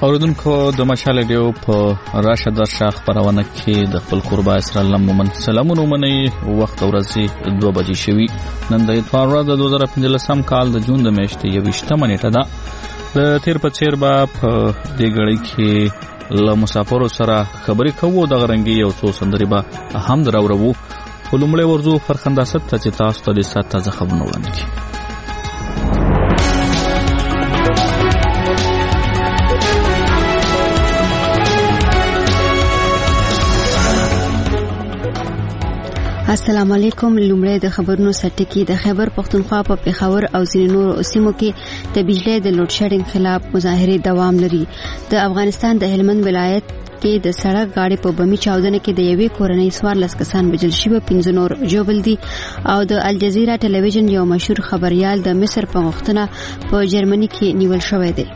اوردونکو د مشال ریډیو په راشه درشه خبرونه کې د خپل قربا اسر الله مومن سلامونه مني وخت ورځي 2 بجې شوي نن د اتوار د 2015 کال د جون د میاشتې 28 نیټه ده د تیر په چیر با په دې غړي کې له مسافرو سره خبرې کوو د غرنګي یو څو سندري به هم دراورو ولومړی ورزو فرخنداست ته چې تاسو ته د سات تازه خبرونه وړاندې السلام علیکم. لومړی د خبرونو سرټکی د خیبر پختونخوا په پیښور او ځینو نورو سیمو کې د بجلی د لوډ شیډینګ خلاف مظاهره دوام لري. د افغانستان د هلمند ولایت کې د سړک غاړې په بمی چاودنه کې د یوې کورنۍ 14 کسان وژل شوي، 15 نور ژوبل دي. او د الجزیره ټلویزیون یو مشهور خبريال د مصر په غوښتنه په جرمني کې نیول شوی دی.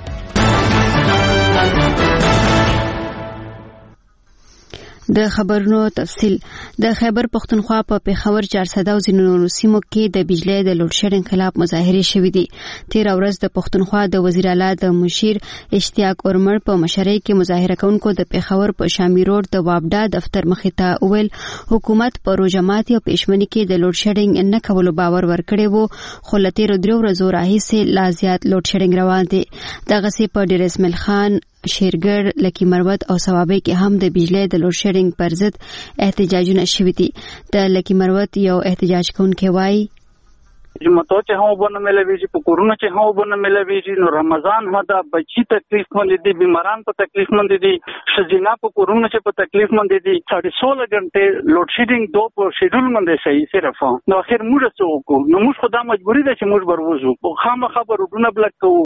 د خبرونو تفصیل. د خیبر پختونخوا په پیښور 400 او ځینو نورو سیمو کې د بجلی د لوډ شیډینګ خلاف مظاهره شوې دي. تیر ورځ د پختونخوا د وزیر اعلی د مشیر اشتیاق اورمړ په مشرۍ کې مظاهره کوونکو د پیښور په شامی روډ د وابډا دفتر مخې ته ویل حکومت په روجمات او پېشمنی کې د لوډ شیډینګ نه کولو باور ورکړی وو، خو لته تیر 3 ورځې راهیسې لا زیات لوډ شیډینګ روان دي. دغه سي په ډیر اسماعیل خان، شیرګړ، لکی مروت او ثوابه کې هم د بجلی د لوډ شیډینګ پر ضد احتجاجونه شوي دي. د لکی مروت یو احتجاج کوونکی وایي جمعتو چې هم وبنه ملويږي، په کورونو چې هم وبنه ملويږي، نو رمضان هدا بچی تکلیف مند دي، بیماران په تکلیف مند دي، شزینا په کورونو چې په تکلیف مند دي. 16 غنټه لوډ شیډینګ دو په شیډول مند شي صرف نو اخر موږ څه وکړو؟ نو موږ خدا مجبوری ده چې موږ بروزو په خامخا خبرونه بلک کوو.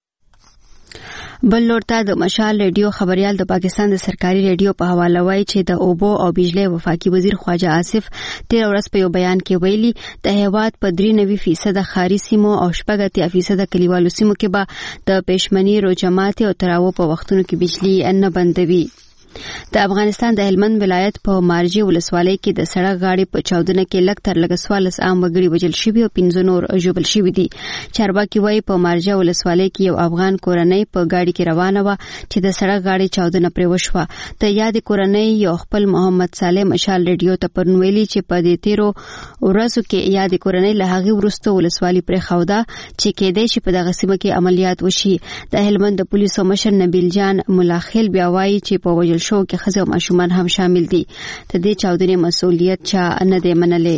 بل لورته د مشال ریډیو خبريال د پاکستان د سرکاري ریډیو په حواله وایي چې د اوبو او بجلی وفاقي وزیر خواجه آصف تیر ورځ په یو بیان کې ویلي د هیواد په 93% خاري سیمو او 80% کلیوالو سیمو کې به د پېشمنی روجمات او تراو په وختونو کې بجلی نه بندوي. د افغانستان د هلمند ولایت په مارجی ولسوالۍ کې د سړک غاړې په چاودنه کې لږ تر لږه 14 عام وګړي وژل شوي او 15 نور ژوبل شوي دي. چارواکي وایي په مارجی ولسوالۍ کې یو افغان کورنۍ په گاډي کې روانه و چې د سړک غاړې چاودنه پرې وشوه. د یاد کورنۍ یو خپل محمد صالح مشال ریډیو ته پرون ویلي چې په دې تیرو ورځو کې یاد کورنۍ له هغه وروسته ولسوالۍ پرې خوده چې کېدای شي په دغه سیمه کې عملیات وشي. د هلمند د پولیسو مشر نبیل جان ملاخیل بیا وایي چې په وژل شو کې خزه او ماشومان هم شامل دي. د دې چاودنې مسؤلیت چا نه دی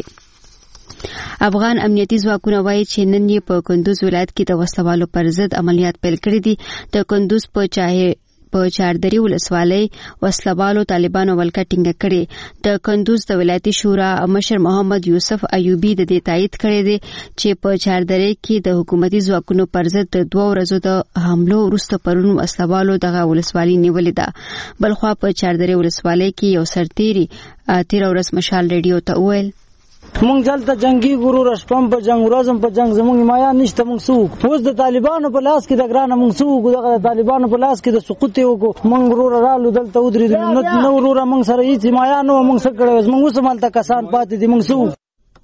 منلې. افغان امنیتي ځواکونه وایي چې نن یې په کندوز ولایت کې د وسوالو پر ضد عملیات پیل کړي دي. د کندوز په چاردري ولسوالۍ وسلوالو طالبانو ولکه ټینګه کړي. د کندوز د ولایتي شورا مشر محمد یوسف ایوبی د دې تایید کړی دی چې په چاردري کې د حکومتي ځواکونو پر ضد د 2 ورځو د حملو وروسته پرون وسلوالو دغه ولسوالۍ نیولې ده. بلخوا په چاردري ولسوالۍ کې یو سرتیری تیر ورځ مشال ریډیو ته وویل مونږ دلته جنگي غرور شپم په جنگ ورځم په جنگ زموږ حمایه نشته. مونږ سوق اوس د طالبانو په لاس کې د ګرانه مونږ سوق د طالبانو په لاس کې د سقوط یو مونږ غرور رالو دلته ودرې نو غرور مونږ سره هیڅ حمایه نو مونږ سره کړو. مونږ اوس مالته کسان پاتې دي. مونږ سوق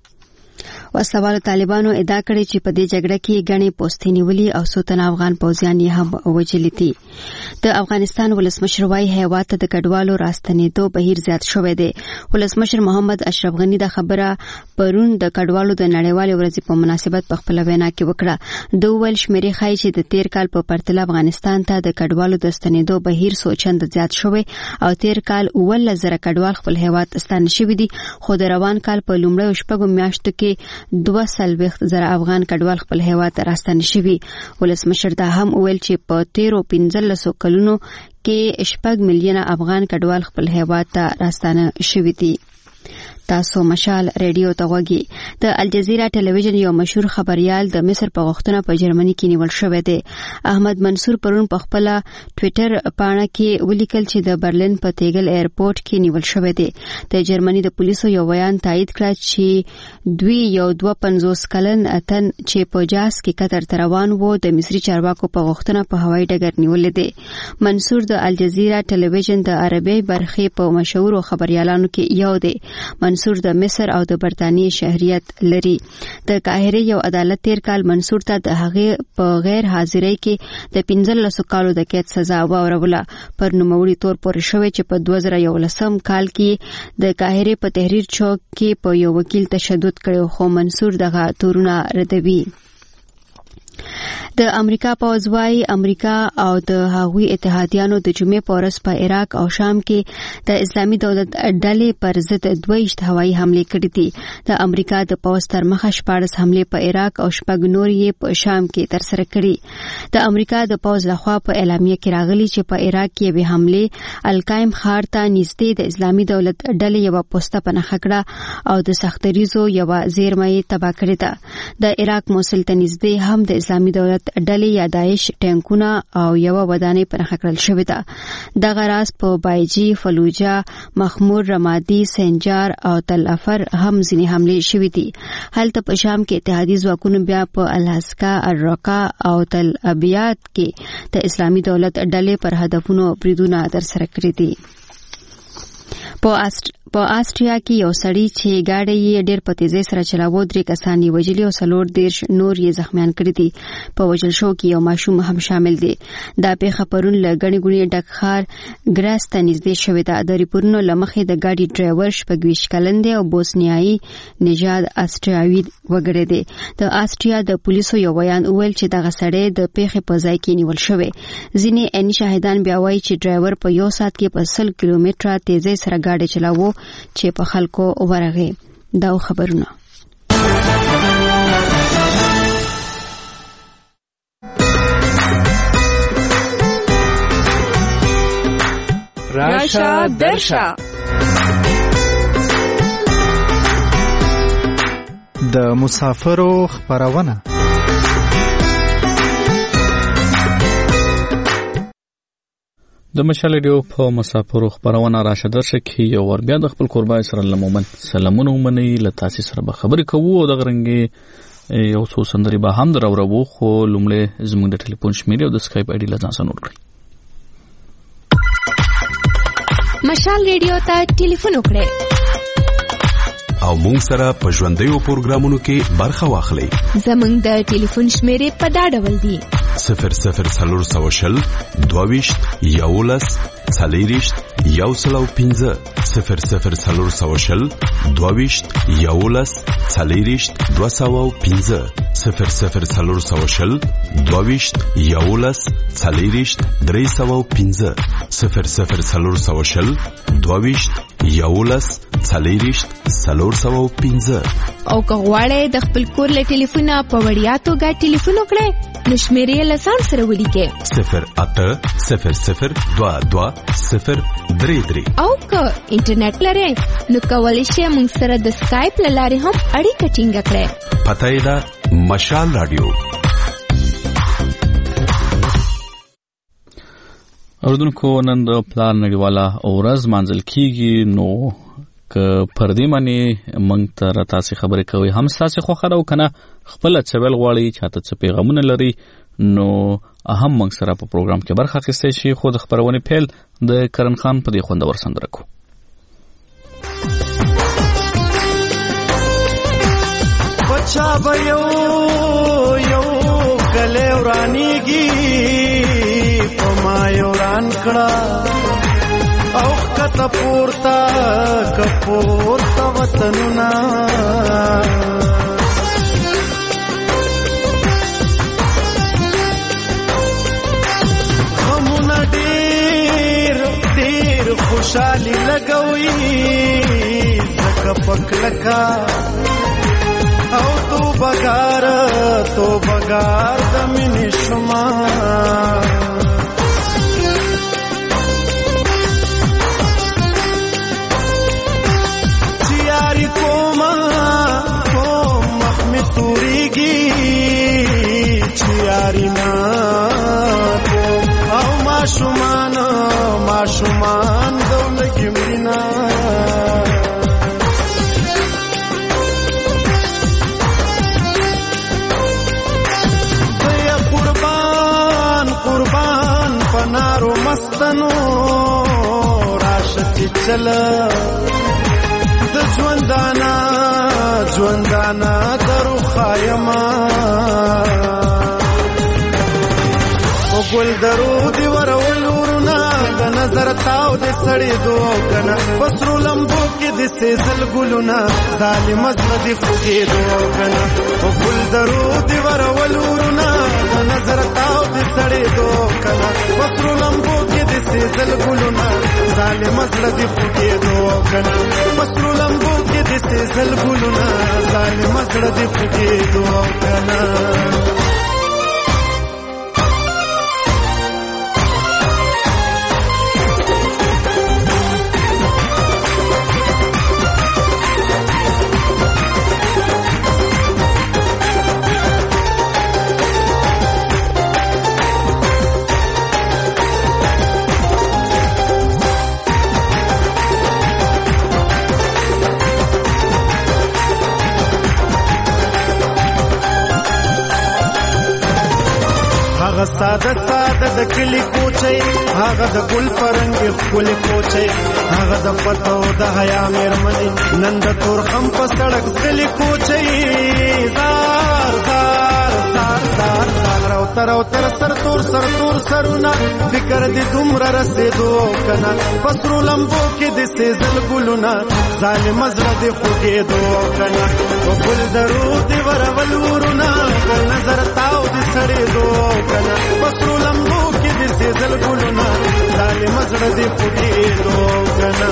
وسوالو طالبانو ادعا کړې چې په دې جګړه کې غني پوستې نیولې او څو تن افغان پوځیان یې هم وژلي دي. د افغانستان ولسمشر وايي هیواد ته د کډوالو راستنېدو بهیر زیات شوی دی. ولسمشر محمد اشرف غنی د خبره پرون د کډوالو د نړیوالې ورځې په مناسبت په خپل وینا کې وکړه. د ول شمیرې ښایي چې د تیر کال په پرتله افغانستان ته د کډوالو د ستنېدو بهیر سوچند زیات شوی او تیر کال 1,000 کډوال خپل هیواد ستانه شوي دي، خو د روان کال په لومړیو شپږو میاشتو کې 2,000 افغان کډوال خپل هیواد ته راستانه شوي. ولسمشر دا هم ویل چې په تیرو 15 کلونو کې 6 میلیونه افغان کډوال خپل هیواد ته راستانه شوي دي. تاسو مشال ریډیو ته غوږی. د الجزیره ټلویزیون یو مشهور خبريال د مصر په غوښتنه په جرمني کې نیول شوی دی. احمد منصور پرون په خپل ټوئیټر پاڼه کې ولیکل چې د برلین په تیګل ایرپورټ کې نیول شوی دی. د جرمني د پولیسو یو بیان تایید کړ چې دوی یو 52 کلن اتن چې په جاز کې قطر ته روان وو د مصري چارواکو په غوښتنه په هوایي ډګر نیولې دی. منصور د الجزیره ټلویزیون د عربي برخې په مشهور خبريالانو کې یو دی. منصور د مصر او د برتانیې شهریت لري. د قاهره یو عدالت تیر کال منصور ته د هغې په غیر حاضرۍ کې د 15 کالو د قید سزا واوروله. پر نوموړي تور پورې شوی چې په 2011 کال کې د قاهره په تحریر چوک کې په یو وکیل تشدد کړو، خو منصور دغه تورونه ردوي. د امریکا پوځ وايي امریکا او د هغوی اتحادیانو د جمعې په ورځ په عراق او شام کې د اسلامي دولت ډلې پر ضد 22 هوایي حملې کړې دي. د امریکا د پوځ تر مخه 14 حملې په عراق او 6 نور یې په شام کې ترسره کړې. د امریکا د پوځ لخوا په اعلامیه کې راغلي چې په عراق کې به حملې القایم ښار ته نږدې د اسلامي دولت ډلې یو پوسټه پنهخه کړه او د سختریزو یو زیرمه یې تباه کړې ده. د عراق موصل ته نږدې هم د اسلامي دولت ډلې یا داعش ټانکونه او یو ودانۍ پنهخه کړل شوې ده. دغه راز په بایجي، فلوجه، مخمور، رمادي، سنجار او تل افر هم ځینې حملې شوې دي. هلته په شام کې اتحادي ځواکونو بیا په الاسکا، الرقا او تل ابیاد کې د اسلامي دولت ډلې پر هدفونو بریدونه ترسره کړي دي. په آسټریا کې یو سړی چې ګاډی یې ډېر په تیزۍ سره چلاوه 3 کسان یې وژلي او 14 نور یې زخمیان کړي دي. په وژل شو کې یو ماشوم هم شامل دی. دا پیښه پرون له ګڼې ګوڼې ډک ښار ګراس ته نږدې شوې ده. د ریپورتونو له مخې د ګاډي ډرایور 26 کلن دی او بوسنیایي نژاد آسټریاوي وګړی دی. د آسټریا د پولیسو یو بیان وویل چې دغه سړی د پیښې په ځای کې نیول شوی. ځینې عیني شاهدان بیا وایي چې ډرایور په 1 ساعت کې په 100 کیلومتره تیزۍ سره ګاډي چلاوه چې په خلکو ورغه. دا خبرونه راشه درشه د مسافرو خبرونه. د مشال ریډیو په مسافرو خبرونه راشه درشه کې یو ور بیا د خپل قربا اسرائیل مومن سلامونه ومني لتاسي سره به خبرې کوو او د غرنګي یو څو سندري به هم درورو خو لومړی زموږ د ټلیفون شمیره او د اسکایپ آی ډی لازم سنور کړئ. مشال ریډیو ته ټلیفون وکړئ او مونږ سره په ژوندیو پروګرامونو کې برخه واخلئ. زموږ د ټلیفون شمیره په دا ډول دی: 0040 22 11 40 105 0040 22 11 40 205 0040 22 11 40 305 0040 22 11 40 305. او که غواړئ د خپل کور له ټلیفونه په وړیا توګه ټلیفون وکړئ نو شمیرې له ځان سره ولیکئ 080022 او که انټرنیټ لرئ نو کولی شئ موږ سره د سکایپ له لارې هم اړیکه ټینګه کړئ. پته یې ده مشال رادیو. اوردونکو نن د پلان نړیواله ورځ مانځل کیږي نو که پر دې باندې موږ ته تاسو خبرې کوي هم تاسو خو خره وکنه خپل چويل غواړي چاته څه پیغامونه لري نو اهم موږ سره په پروګرام کې برخه اخیستئ شي. خو د خبرونه پیل د کرن خان په دې خوندور سندره کو. بچا به یو کله ورانیږي په ما یو ران کړه او کته پورتا کپورتا وطننا غمونه ډېر خوشالي لګوي زکه پکلکا او تو بغار د مینې شما چیاری کوم مخمه توریږي چیاری نا او ماشومان دولګي مرینا قربان پنارو مستنو راشتی چل د ژوند ژوندانه درو خایما ګل درو دی ورول ورونه د نظر تاو د سړې دوه کنه پسرو لمبو کې د سېزل ګلونه ظالم زړه دی خوږې دوه کنه ګل درو دی ورول ورونه د نظر تاو د سړې دوه کنه پسرو لمبو کې د سېزل ګلونه ظالم زړه دی خوږې دوه کنه پسرو لمبو کې د سېزل ګلونه ظالم زړه دی خوږې دوه کنه ساده ساده د کلی کوچي هغه د ګل پرنګ خپل کوچي هغه د پټو د حیا مېرمنې نن د تور خم په سړک کلی کوچي زار زار زار زار زار او تر سر تور سرونه فکر دې دومره رسېدو کنه پسرو لمبو کې د سېزل ګلونه ظالم زړه دې خوږېدو کنه او ګل درو دې ورول ورونه نظر تاو دې سړېدو کنه پسرو لمبو کې د سېزل ګلونه ظالم زړه دې خوږېدو کنه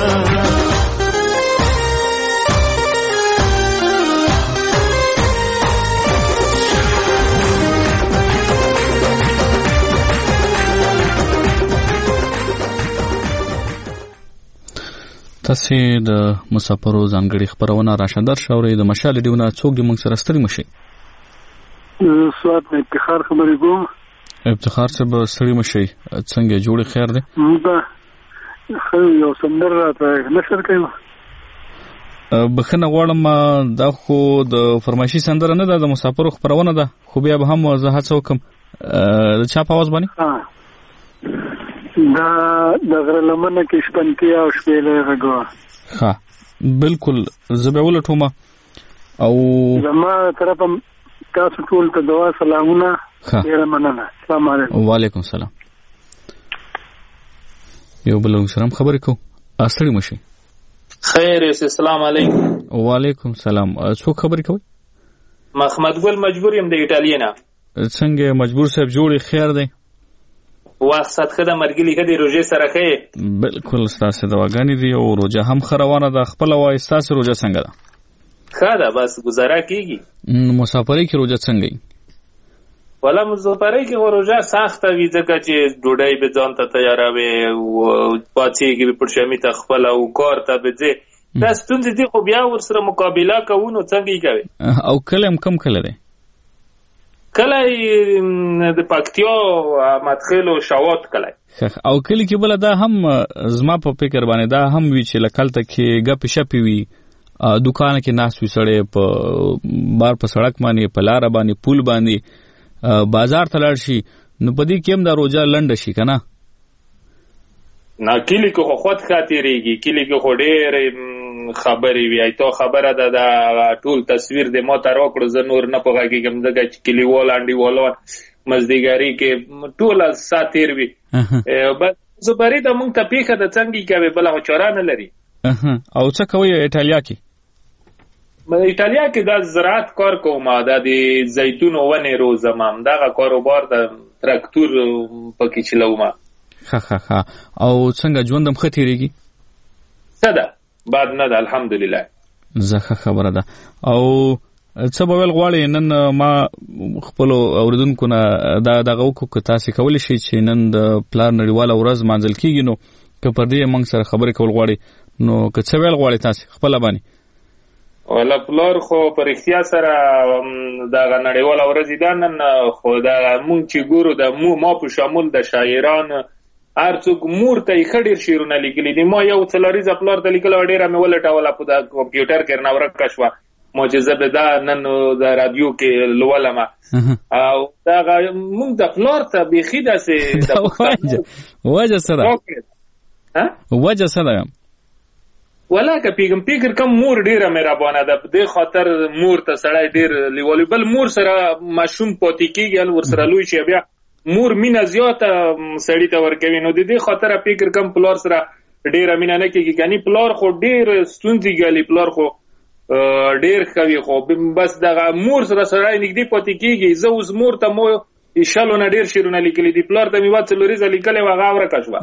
تاسې د مسافرو ځانګړي خپرونه راشدر شاوري د مشال دیونه څوک د موږ سره ستړي مشي سواد افتخار خبرې کوم افتخار صاحب ستړي مشي څنګه جوړ خیر دی دا خو یو سندر راته نشر کوي بخنه غواړم دا خو د فرمایشي سندره نه ده د مسافرو خبرونه ده خو بیا به هم زه هڅه وکم د چا په आवाज باندې دا د غره لمنه کې شپنتیا او شپېلې غږوا ها بالکل زبې ولټومه او زما طرفه تاسو ټول ته دعا سلامونه ډیر مننه السلام علیکم وعلیکم السلام یو بل سره خبرې کو استړي مشي خیر السلام علیکم وعلیکم السلام څو خبرې کوي محمد ګل مجبور يم د ایټالیا نه څنګه مجبور صاحب جوړ خیر دی واسط خدای مرګلی کدي روزه سره کوي بالکل ستاسو دواګانی دی او روزه هم خروانه ده خپل وای ستاسو روزه څنګه ده خاله بس گزاره کیږي مسافرۍ کې روزه څنګه ای ولا مسافرۍ کې روزه سخت وي ځکه چې ډوډۍ به ځان ته تیاروي او پاتېږي په شمی ته خپل او کار ته به ځي دا ستوندې دي خو بیا ور سره مقابله کوو څنګه یې کوي او کلم کم کله ده کله د پکتیا مدخل او شاوات کله او کلی کې بل دا هم زما په فکر باندې دا هم وی چې لکلته کې غپ شپې وی دکان کې ناس وی سړې په بار په سړک باندې په لار باندې پول باندې بازار ته لاړ شي نو په دې کې هم دا روزه لنډ شي کنه نه کلی کې خو خود خاطرېږي کلی کې خو ډېر خبرې وي ایتو خبره ده دا ټول تصویر د ما تر وکړو زه نور نه پوهېږم ځکه چې کلیوال انډیوالان مزدګاري کې ټول ساتیر وي بس زبرې د مونږ ته پیښه د څنګه کوي بل هو چاره نه لري او څه کوي ایټالیا کې ایټالیا کې د زراعت کار کوم د زیتون ونه روزم دا کاروبار د تراکتور پکې چلوم ها او څنګه ژوندم ختیریږي صدا بعد نه ده الحمدلله زخه خبره ده او څه به ول غواړي نن ما خپل اوریدونکو نه دغه وکړو تاسو کولی شئ چې نن د پلان نړیواله ورځ مانځل کیږي نو که پر دې موږ سره خبرې کول غواړي نو که څه ویل غواړي تاسو خپل باندې ولا پلار خو پر اختیار سره دا نړیواله ورځ ده نن خو دا مونږ چې ګورو د ما په شامل د شاعران ارڅوک مور ته خډیر شیرونه لیکلي دي ما یو څلوري ځپلار ته لیکل ډیره مې ولټاوله په د کمپیوټر کې نه ورکه شو معجزه به دا نن د رادیو کې لولم او دا مونږ د فلور ته بيخي داسې وجه سره ولاکه پیګم فکر کم مور ډیره مهربانه ده د خاطر مور ته سړی ډیر لیوالي بل مور سره ماشوم پاتې کیږي ال ور سره لوی شي بیا مور مینا زیاته سړی ته ورکوي نو د دې خاطر فکر کم پلار سره ډیره مینا نه کیږي کني پلار خو ډیر ستونزې ګالي پلار خو ډیر کوي خو بس دغه مور سره سړی نږدې پاتې کیږي زه اوس مور ته مو ایشالو نه ډیر شیرونه لیکلي دي پلار ته مې واڅ لوريزه لیکلې و غاوره کښوا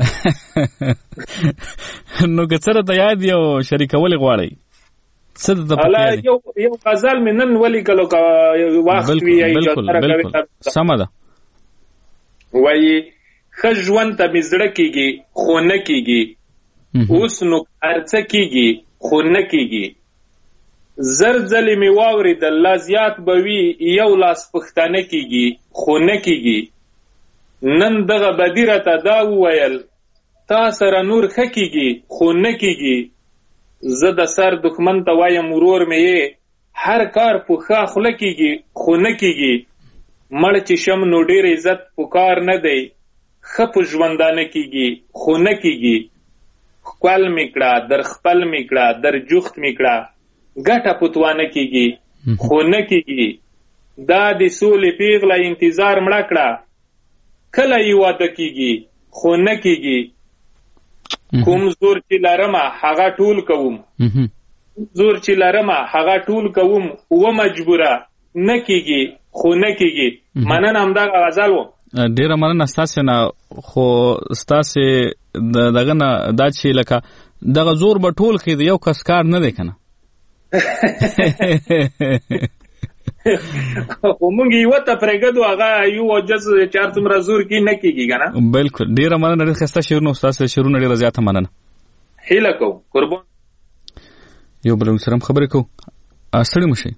نو که سره ته یاد یو شریکول غواړي څه د پکې یو غزل مې نن ولیکلو کا وخت وی بالکل سم ده وایي خژوند ته مزړه کیږي خو نه کیږي اوس نو ارڅ کیږي خو نه کیږي زر ځلې مې واورېدل لا زیات به وي یو لاس پښتانه کیږي خو نه کیږي نن دغه بدي راته دا وویل تا سره نور ښه کیږي خو نه کیږي زه د سر دښمن ته وایم ورور مې یې هر کار په ښه خوله کیږي خو نه کیږي مړ چې شم نو ډېر عزت پکار نه دی ښه په ژوندانه کیږي خو نه کیږي ښکل مې کړه در خپل مې کړه در جوخت مې کړه ګټه پتوانه کیږي خو نه کیږي دا د سولې پیغله انتظار مړه کړه کله یې واده کیږي خو نه کیږي کوم زور چې لرمه هغه ټول کوم زور چې لرمه هغه ټول کوم و مجبوره نه کیږي خو نه کیږي مننه همدغه غزل و ډیره مننه ستاسو نه خو ستاسو دغه نه دا چې لکه دغه زور به ټول کړي یو کس کار نه دی کنه خو مونږ یو ته پرېږدو هغه یو جز چار څومره زور کې نه کیږي کنه بالکل ډیره مننه ډیر ښه شعرونه استاد شعرونه ډیره زیاته مننه هیله کو قربان یو بل سره خبرې کو اسړی مشي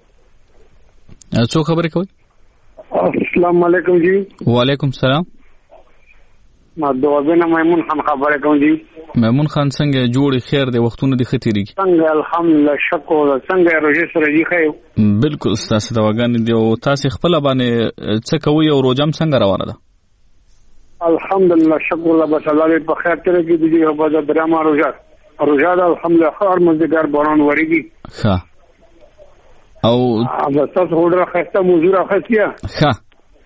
څو خبرې کوي السلام علیکم جی وعلیکم السلام ما دوبینه میمون خان خبره کوم جی میمون خان څنګه جوړی خیر دی وختونه دی ختیریږي څنګه الحمدلله شکر څنګه روزه سره دی خیر بالکل تاسو دا وګان دی او تاسو خپل باندې څه کوي او روزم څنګه روانه ده الحمدلله شکر الله بس الله په خیر تر کې دی او بعد درما روزه الحمدلله خیر مزګار باران وریږي ښه او تاسو هوډه خسته موضوع راخسیا ښه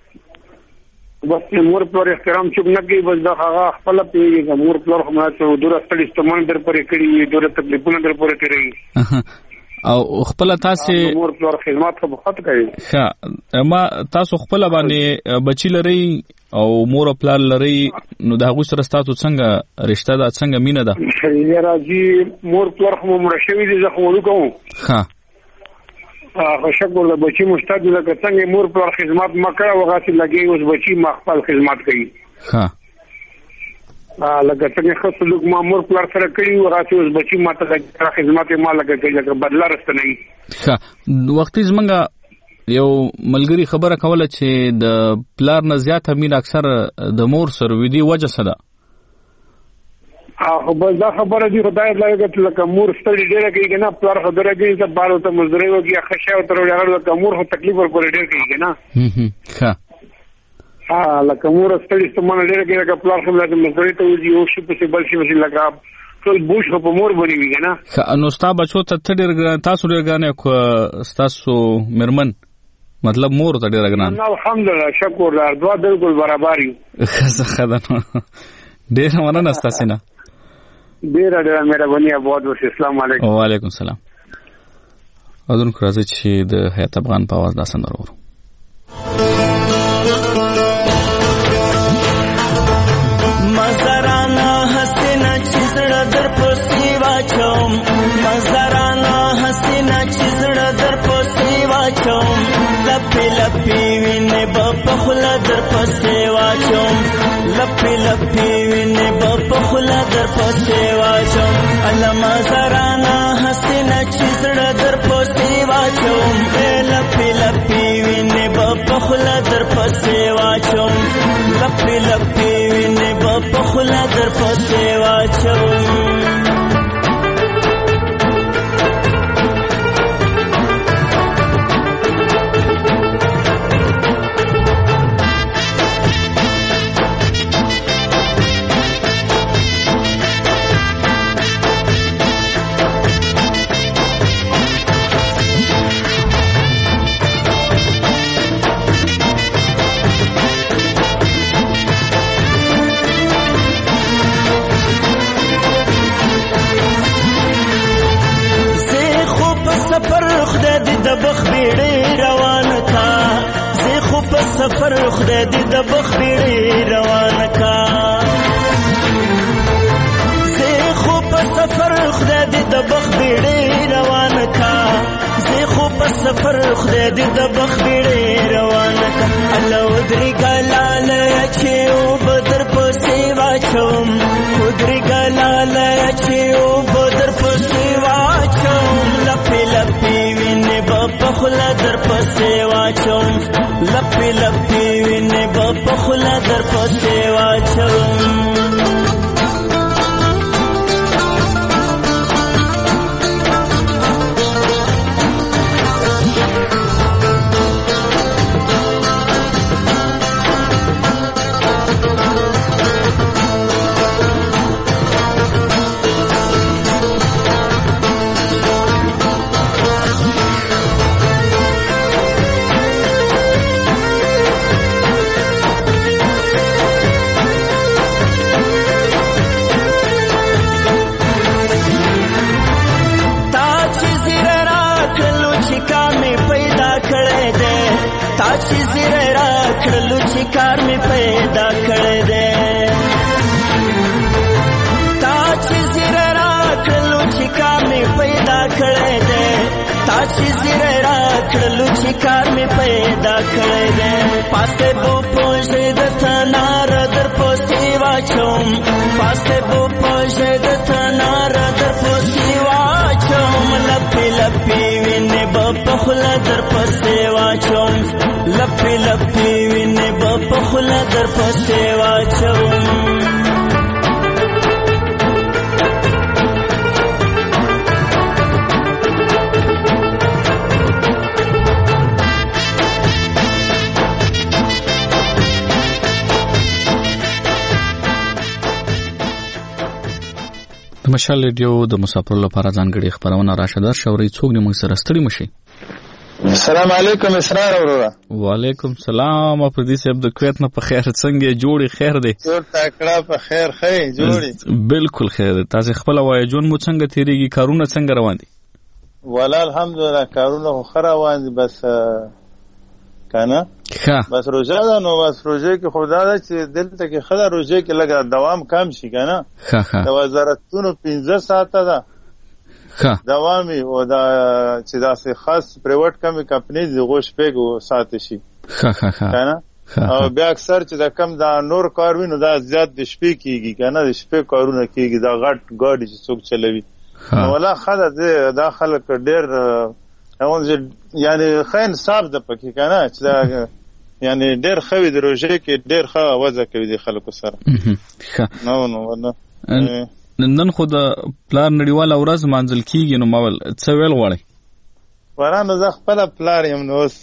بس مور پر احترام چوک نه کوي بس دا هغه خپل پیږي مور پر خو ماته دوره ستړي استعمال در پرې کړی دوره تکلیفونه در پرې کړی او خپل تاسو مور پر خدمات خو خط کوي ښه ما تاسو خپل باندې بچی لري او مور خپل لري نو دا غو سره تاسو څنګه رشتہ دا څنګه مینه ده یې راځي مور پر خو مرشوي دي زه خو وکم ښه شکر له بچی مستعد لکه څنګه مور پر خدمات مکه وغاسي لګي اوس بچی خپل خدمات کوي ها لکه څنګه خپل لوک ما مور پر سره کوي وغاسي اوس بچی ماته لګي خدمات ما لګي کوي لکه بدلا رسته نه ښه وخت زمنګ یو ملګری خبره کوله چې د پلار نه زیات امین اکثر د مور سره ودی وجه صدا خو بس دا خبره دی خدای لایګه لکه مور ستړي ډیره کوي نه پلار خبره کوي چې بارو ته مزدوري وږي خشه تر یاره لکه مور خو تکلیف ور پر ډیر کوي نه ښه لکه مور ستړي ستمنه ډیره کوي لکه پلار خو لکه مزدوري ته وځي او شي په بل شي وځي لکه ټول بوش په مور باندې وي نه ښه نو ستا بچو ته ډیر تاسو ډیر غانې تاسو مرمن مطلب مور ته ډیر غنان الحمدلله شکر الله دعا بالکل برابر یو خدای ډیر مننه تاسو نه ډیره مهرباني ابواد ورته السلام علیکم وعلیکم السلام اذن راځي چې د حیات افغان په आवाज داسن ورو مزرانا حسنا چزړه در پسې واچوم مزرانا حسنا چزړه در پسې واچوم لپی لپی وینې په خلا در پسې واچوم لپی لپی وینې په خلا در پسې واچوم علما زرانا حسنا چزړه در پسې واچوم لپی لپی وینې په خلا در پسې واچوم لپی لپی وینې په خلا در پسې واچوم سفر خدای دې د بخ بیړې روان کا زه خو په سفر خدای دې د بخ بیړې روان کا زه خو په سفر خدای دې د بخ بیړې روان کا زه خو په سفر خدای دې د بخ بیړې روان کا الله ودري ګلاله چې او بدر په سیوا چوم ودري ګلاله چې او بدر په سیوا چوم لپی لپی وینې په خلا در په سیوا چوم لپی لپی وینې په خلا در په سیوا چوم کار می پیدا کړی دی تا چې زیره راکړلو چې کار می پیدا کړی دی تا چې زیره راکړلو چې کار می پیدا کړی دی پاسته بو پوجې د تنار در پوسې واچوم پاسته بو پوجې د تنار در پوسې واچوم لپی لپی وینې په خلا در پوسې واچوم لپی لپی وینې په خلا در پوسې واچوم د مشال ریډیو د مسافرو لپاره ځانګړي خبرونه راشد شوري څوک نه موږ سره ستړي مشي. السلام علیکم اسرار اورورا. وعلیکم السلام افریدی صاحب د کویت نه په خیر څنګه جوړي خیر دی؟ جوړ تکړه په خیر خې جوړي بالکل خیر دی. تاسو خپل وای جون مو څنګه تیریږي کارونه څنګه روان دي؟ ولا الحمدلله کارونه خو روان دي بس کنه بس روزه ده نو بس روزه کې خدا ده چې دلته کې خدا روزه کې لګا دوام کم شي کنه د وزارتونو 15 ساعته ده دوامي او دا چې داسې خاص پرایویټ کمپنی دی غوښ پیګو ساتي شي کنه او بیا اکثر چې دا کم دا نور کار وینو دا زیات د شپې کیږي کنه د شپې کارونه کیږي دا غټ ګاډي چې څوک چلوي ولا خدا دا خلک ډېر یعنی خاين صاحب د پکې کنه چې دا یعنی ډېر خوي د روزه کې ډېر ښه وځه کوي د خلکو سره نو ورنه نن خو د پلار نړیواله ورځ مانځل کیږي نو مول څه ویل غواړي؟ ورانه زه خپل پلار یم نو اوس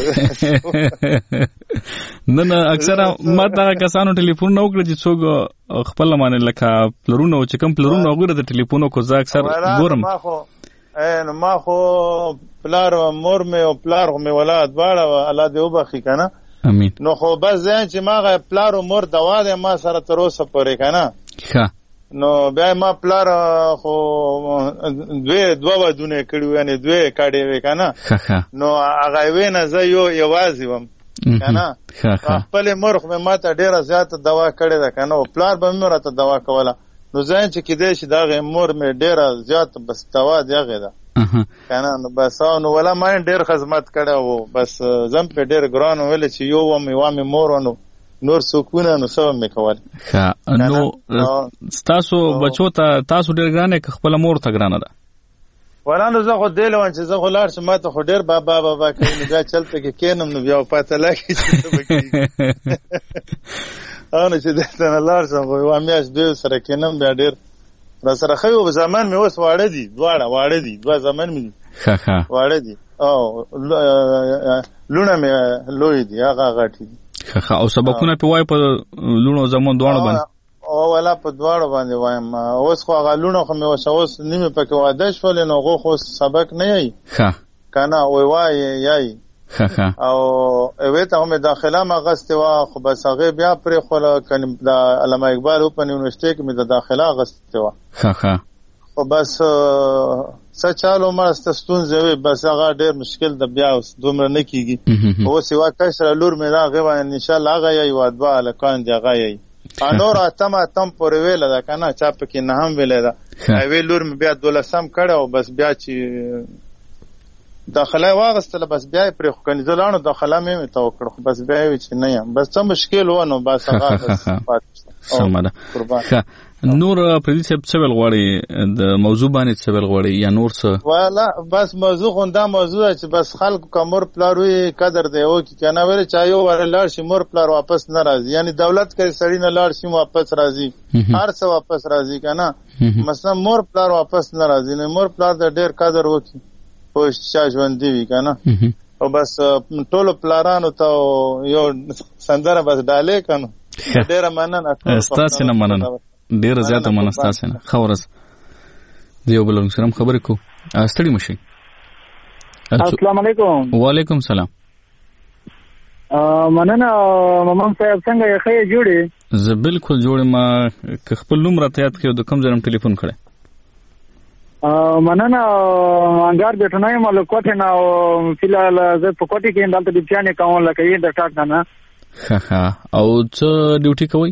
نن اکثره ما دا کسانو ټلیفون نو کړی چې څوک خپل معنی لکه پلرونو چې کوم پلرونو غوړه د ټلیفونو کو زه اکثر ګورم نو ما خو پلار مور مې او پلار مې ولادت واړه الله دې وبخي کنه امين. نو خو بس ځین چې ما پلار او مور دوا ده ما سره تر اوسه پورې کنه نو بیا ما پلار خو دوه ودونه کړو یعنی دوه کاډې وې کنه نو هغه وینه زه یوازې وم کنه خپل مور خو ما ته ډیره زیاته دوا کړې ده کنه او پلار به مې راته دوا کوله نو ځین چې کېدې شي دا مور مې ډیره زیات بس دوا دیغه ده کنه نو بس نو ولا ما ډیر خدمت کړو بس زم په ډیر ګران ویل چې یو وامي مور نو نور سکونه نو سم مې کول نو تاسو بچو ته تاسو ډیر ګرانه خپل مور ته ګرانه ده ورانو زه خو دل وان چې زه خو لار شم ته خو ډیر بابا کوي نو بیا چلته کې کینم نو بیا پاتې لکه چې انا چې دته نه لار شم خو وامیاش دوی سره کینم بیا ډیر را سره خو په زمان مې اوس واړه دي واړه دي دوه زمان مې واړه دي او لونه مې لوی دي هغه غټي دي او سبقونه په وای په لونو زمون دوړ باندې او ولا په دوړ باندې وایم اوس خو هغه لونو خو مې اوس نیمه پکې واده شول نو خو سبق نه یي کنه وای یای او وته هم داخله ما غسته وا خو بس هغه بیا پر خو کنه د علامه اقبال په یونیورسيټي کې مې د داخله غسته وا او بس سچالو ما ستونزې وي بس هغه ډېر مشکل د بیا اوس دومره نه کیږي او سیوا کښره لور مې راغی وای ان شاء الله هغه یې وادبا لکان دی هغه یې انور اتم پر ویل دا کنه چا پکې نه هم ویل دا وی لور مې بیا 12 کړه او بس بیا چې داخله واغستله بس بیا پر خو کني زلانو داخله مې تو کړ بس بیا وی چې نه یم بس څه مشکل ونه بس هغه سمه ده نور پردي څه ویل غواړي د موضوع باندې څه ویل غواړي یا نور څه والا بس موضوع خوندا موضوع چې بس خلکو کومر پلاروي قدر دی او کې کنه ویل چایو ورلار شي مور پلار واپس نه راځي یعنی دولت کوي سړی نه لار شي واپس راځي هر څه واپس راځي کنه مثلا مور پلار واپس نه راځي نه مور پلار د ډیر قدر وکي او شا ژوند دی کنه او بس ټول پلارانو ته یو سندره بس ډالې کنه ډیر مننه استاد نه مننه ډیر زیاته منستاسه نه خورز دیو بلون سلام خبرې کو ستړي مشي السلام علیکم وعلیکم سلام مننه مامان صاحب څنګه یې خې جوړې زه بالکل جوړ ما خپل نوم راته یاد کړو د کوم ځای ټلیفون کړه مننه انګار بیٹنای مال کوټه نه فلال زه په کوټه کې دلته د چانه کوم لکه یې د ټاک نه ها او څه ډیوټي کوي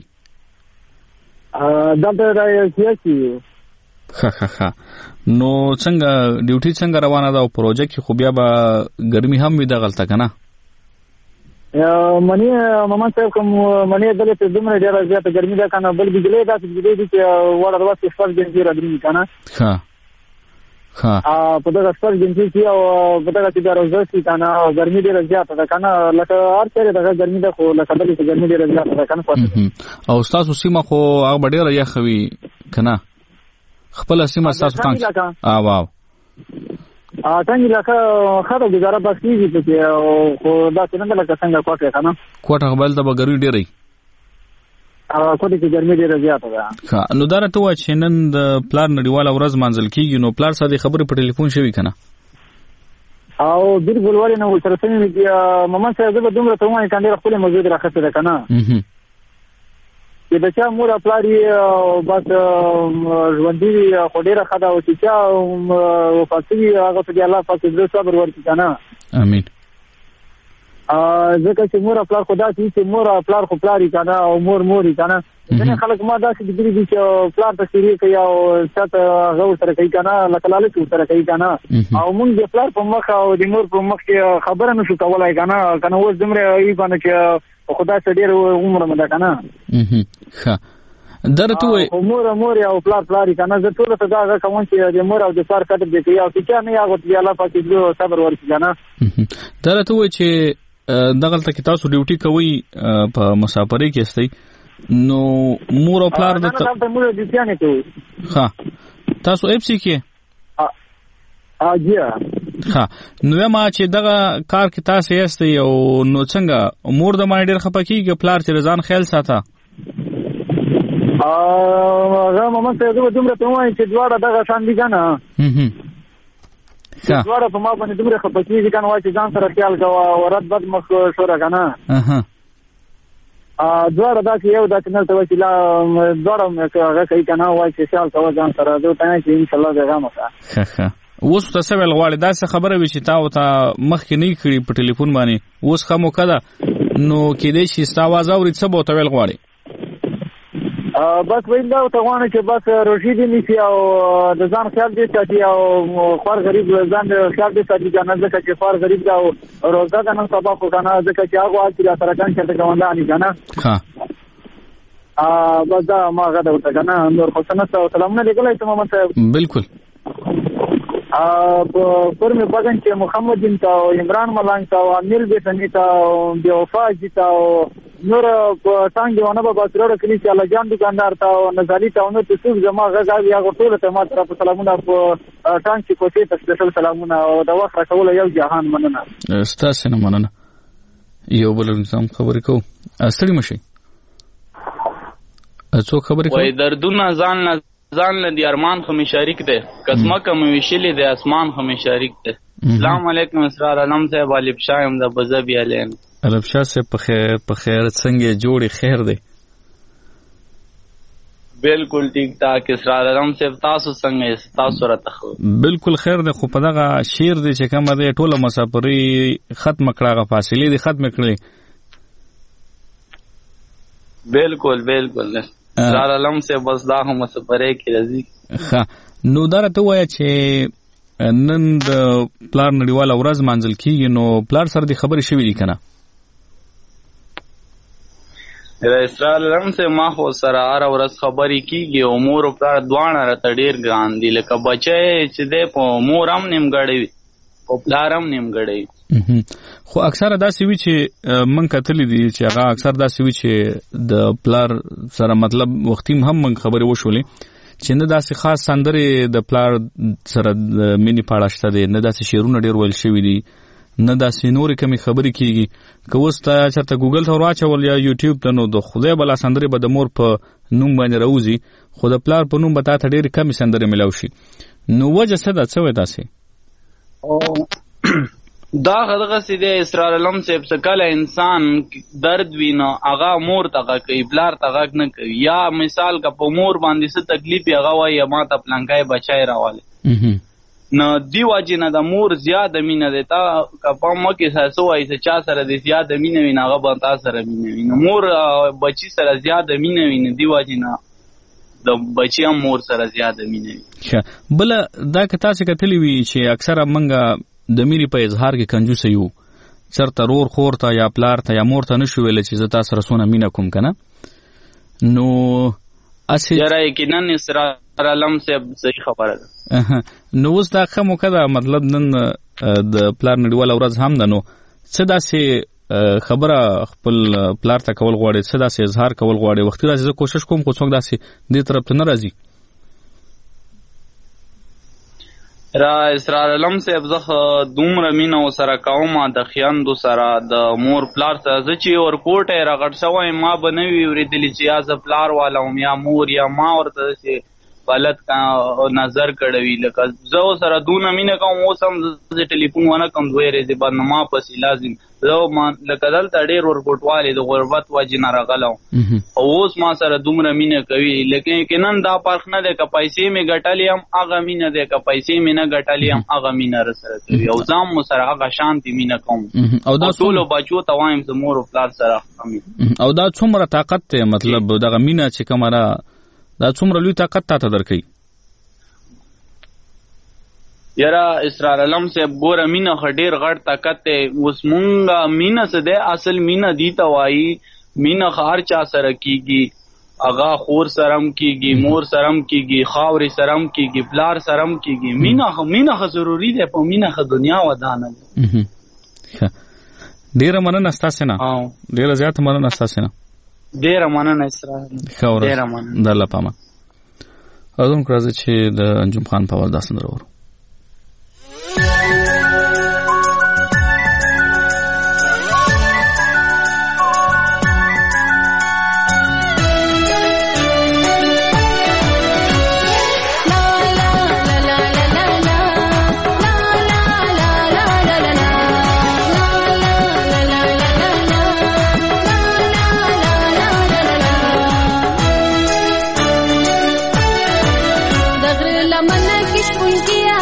دلته راځي ها نو څنګه ډیوټي څنګه روانه ده او پروژه کې خو بیا به ګرمي هم وي د غلطه کنه منی ماما صاحب کوم منی دلته په دومره ډیره زیاته ګرمي ده کنه بل بجلی ده چې وړ وروسته سپر جنګي راځي کنه په دغه سپر جنګي کې او په دغه چې راځي کنه ګرمي ډیره زیاته ده کنه لکه هر څه دغه ګرمي ده خو لکه دلته ګرمي ډیره زیاته ده کنه او تاسو سیمه خو هغه ډیره یخوي کنه خپل سیمه تاسو څنګه واو څنګه لکه خاطر گزاره بس کیږي چې خو دا څنګه لکه څنګه کوټه کنه کوټه خپل د بګری ډیره کوټه کې ګرمي ډیره زیاته ده نو درته و چې نن د پلان نړیواله ورځ منځل کیږي نو پلان ساده خبرې په ټلیفون شوي کنه او بالکل ولی نو تر څنګه چې ماما صاحب د دومره ته وایي کنده خپل موجود راخته ده کنه چې د چا مور خپلاري بس ژوندۍ خو ډیره خدا او چې چا وفاتي هغه ته الله پاک دې صبر ورکړي کنه امين ځکه چې مور خپل خدا چې مور خپل خپلاري کنه او موري کنه ځنه خلک ما دا چې دې چې خپل تشریح کوي او چاته غو سره کوي کنه لکه لاله سره کوي کنه او مونږ د خپل په مخ او د مور په مخ کې خبره نشو کولای کنه اوس زمره ای باندې چې خدا څخه ډیر عمر مده کنه ښه درته وای مور او پلار کنه زه ټول ته دا کوم چې د مور او د پلار قدر دې کوي او چې نه یاغو دی الله پاک دې صبر ورکړي کنه درته وای چې دغه تل کې تاسو ډیوټي کوي په مسافرۍ کې استئ نو مور او پلار د مور دې ځانې کوي ها تاسو اف سي کې ها نو ما چې دغه کار کې تاسو یاستئ او نو څنګه مور د باندې ډېر خپکیږي پلار چې رضان خیال ساته هغه ماما ته دومره ته وایي چې دواړه دغه شان دي کنه دواړه په ما باندې دومره خپکیږي کنه وایي چې ځان سره خیال کوه او رد بد مخ شوره کنه دواړه دا چې یو دا چې نه ته وایي چې لا دواړه هغه کوي کنه وایي چې خیال کوه ځان سره دوی ته چې ان شاء الله دغه مخه اوس تاسو ول غواړئ دا څه خبره وي چې تاسو ته مخکې نه کړی په ټلیفون باندې اوس خمو کده نو کې دې شي ستاواز اوري څه بو ته ول غواړئ بس ویندا ته غواړم چې بس روشي دې نشي او د ځان خیال دې ساتي او خور غریب ځان خیال دې ساتي کنه ځکه چې خور غریب دا روزه کنه سبا کو کنه ځکه چې هغه چې سره کان چې کومنداني کنه ها بس دا ما غدا وته کنه نور خو څنګه سلام نه لګلای ته ماما صاحب بالکل پر مې پګن چې محمد دین تا او عمران ملنګ تا او امیر بیسنی تا او بیوفا جی تا او نور څنګه ونه به سره کلی چې الله جان دکاندار تا او نزالی تا نو څه جما غاږي هغه ټول ته ما طرف سلامونه په ټانک کې کوټې ته سپیشل سلامونه او دا وخت راکول یو جهان مننه ستاسو نه مننه یو بل نظام خبرې کو اصلي مشي څو خبرې کو وای دردونه ځان له دی ارمان خو می شریک ده قسمه کوم ویشلې د اسمان خو می شریک ده السلام علیکم اسرار علم صاحب علي شایم د بزبی علین الف شاه سے په خیر څنګه جوړي خیر ده بالکل ټیک ټاک اسرار علم صاحب تاسو څنګه تاسو راته خو بالکل خیر ده خو په دغه شعر دی چې کومه دی ټوله مسافري ختم کړه فاصله دي ختم کړي بالکل اسرار علم صاحب بس دا هم مسافرې کې راځي ښه نو دا راته وایي چې نن د پلار نړیواله ورځ مانځل کیږي نو پلار سره د خبرې شوې دي کنه اسرار علم صاحب ما خو سره هر ورځ خبرې کیږي او مور او پلار دواړه راته ډېر ګران دي لکه بچی چې دی په مور هم نیمګړی وي په پلار هم نیمګړی خو اکثره داسې وي چې من کتلی دي چې هغه اکثر داسې وي چې د پلار سره مطلب وختي هم من خبرې وشولې چې نه داسې خاص سندرې د پلار سره د مینې په اړه شته دي نه داسې شعرونه ډېر ویل شوي دي نه داسې نورې کمې خبرې کیږي که اوس ته چېرته ګوګل ته ور واچول یا یوټیوب ته نو د خدای بلا سندرې به د مور په نوم باندې راوځي خو د پلار په نوم به تا ته ډېرې کمې سندرې میلاو شي نو وجه څه ده څه وایي تاسې دا دغسې دی اسرار علم صاحب څه کله انسان درد وي نو هغه مور ته غږ کوي پلار ته غږ نه کوي یا مثال که په مور باندې څه تکلیف وي هغه وایي ما ته پلنکی بچی راوالی نو دی واجې نه د مور زیاده مینه دی تا که پام وکړې څه وایي چې چا سره د زیاده مینه وي نو هغه به تا سره مینه وي نو مور بچي سره زیاده مینه وي نو دی واجې نه د بچي هم مور سره زیاده مینه وي بله دا که تاسې کتلی وي چې اکثره موږ د مینې په اظهار کې کنجوسه یو چېرته رور خور ته یا پلار ته یا مور ته نه شو ویلی چې زه تا سره څونه مینه کوم که نه نو یاره یقینا اسرار علم صاحب صحیح خبره ده نو اوس دا ښه موقع ده مطلب نن د پلار نړیواله ورځ هم ده نو څه داسې خبره خپل پلار ته کول غواړې څه داسې اظهار کول غواړې وختي داسې زه کوشش کوم خو څوک داسې دې طرف ته نه راځي را اسرار علم صاحب زه دومره مینه ورسره کوم د خویندو سره د مور پلار سره زه چې ورکوټ یې راغټ شوی ما به نه وي اورېدلي چې یا زه پلار والا وم یا مور یا ما ورته داسې غلط نظر کړوي لکه زه ورسره دونه مینه کوم اوس هم زه ټلیفون ونه کوم دوی ورځې بعد نه ما پسې لازم زه لکه دلته ډېر ورکوټوالې د غربت وجې نه راغلی وم او اوس ما سره دومره مینه کوي لیکن یقینا دا فرق نه دی که پیسې مې ګټلې هم هغه مینه دی که پیسې مې نه ګټلې هم هغه مینه راسره کوي او زه هم ورسره هغه شانتې مینه کوم او ټولو بچو ته وایم زه مور او پلار سره او دا څومره طاقت دی مطلب دغه مینه چې کومه ده دا څومره لوی طاقت تا ته درکوي یاره اسرار علم صاحب ګوره مینه خو ډېر غټ طاقت دی اوس مونږ مینه څه دی اصل مینه دې ته وایي مینه خو هر چا سره کېږي هغه خور سره هم کېږي مور سره هم کېږي خاورې سره هم کېږي پلار سره هم کېږي مینه خو ضروري دی په مینه خو دنیا ودانه ده ډېره مننه ستاسې نه ډېره زیاته مننه ستاسې نه ډېره مننه اسرار ډېره مننه د الله پامه اردوونکو راځي چې د انجم خان په اواز دا سندره وورو لمنه کې شپونکي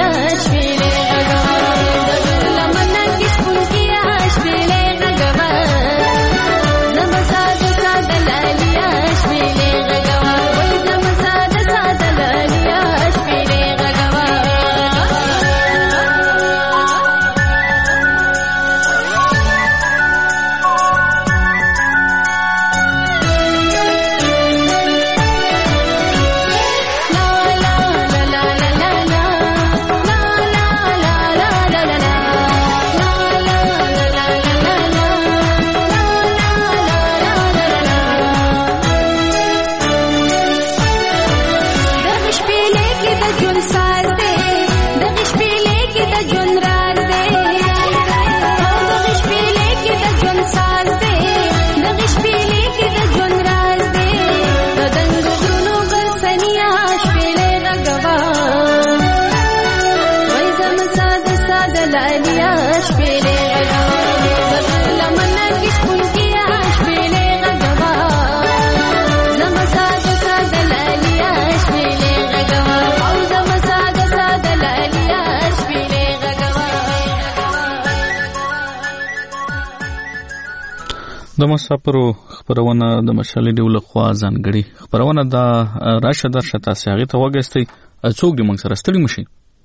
د مسافرو خبرونه د مشالې ډول خوا ځانګړي خبرونه د راشه درشه تاسو هغه ته وګستئ څوک دې موږ سره ستړي مشي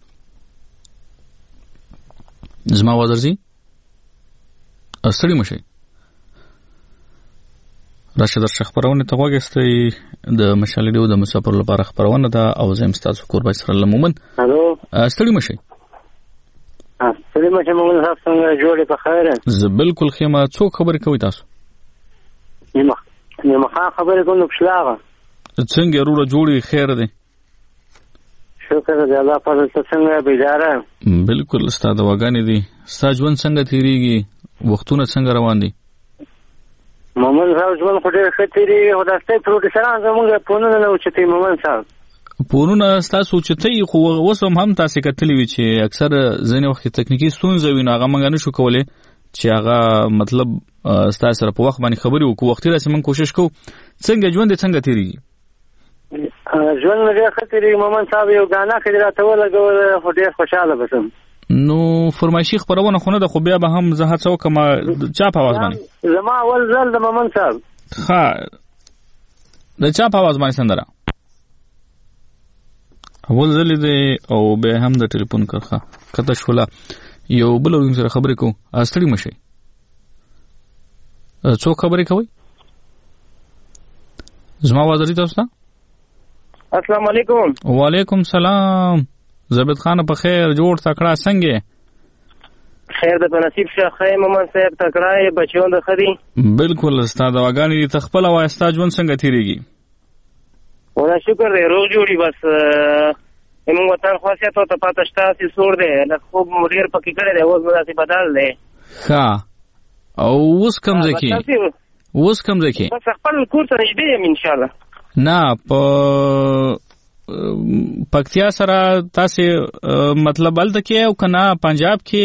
زما وادرځي ستړي مشي راشه درشه خبرونه ته وګستئ د مشالې ډول د مسافرو لپاره خبرونه ده او زم تاسو قربای سره لمومن الو ستړي مشي ستړي مشي موږ تاسو څنګه جوړې په خیره زه بالکل خیمه څوک خبرې کوي تاسو نیمه خبرې کوم نو پښلاغه څنګه وروره جوړي خیر دی شکر دې الله په دې څنګه بیداره بالکل استاد واګانی دي استاد ژوند څنګه تیریږي وختونه څنګه روان دي مومن صاحب ژوند خو ډېر ښه تیریږي خو دا ستاسو پروډوسران زموږ فونونه نه اوچتي مومن صاحب پورونه تاسو اوچتي خو اوس هم تاسو کتلی وی چې اکثر ځینې وخت تکنیکی ستونزې وي نو هغه موږ نه شو کولای چې هغه مطلب تاسو سره په وخت باندې خبرې وکړو وخت راځي موږ کوشش کوو څنګه ژوند څنګه تیریږي ژوند ډېر ښه تیریږي مومن صاحب یو غانا کې راته ولګول خو ډېر خوشاله بسم نو فرمایشي خبرونه خو نه ده خو بیا به هم زه هڅه وکم چا په आवाज باندې زما اول ځل د مومن صاحب ها د چا په आवाज باندې سندره اول ځل دی او به هم د ټلیفون کرخه کته شولا یو بل ورن سره خبرې کو استړي مشي څو خبرې کوي زما وادري تاسو السلام علیکم وعلیکم سلام زبید خان په خیر جوړ تکړه څنګه خیر د نصیب شه خیر مومن صاحب تکړه بچیون د خدي بالکل استاد واګانی تخپل واسطه ژوند څنګه تیریږي ولا شکر دی روغ جوړي بس موږ وطن خاصیت او ته پاتې شته چې سور دی نه خوب مدیر پکې کړی دی اوس مداسي بدل دی ها او اوس کم ځکه بس خپل کور ته نږدې یم ان شاء الله نه په پکتیا سره تاسو مطلب بلته کې او کنه پنجاب کې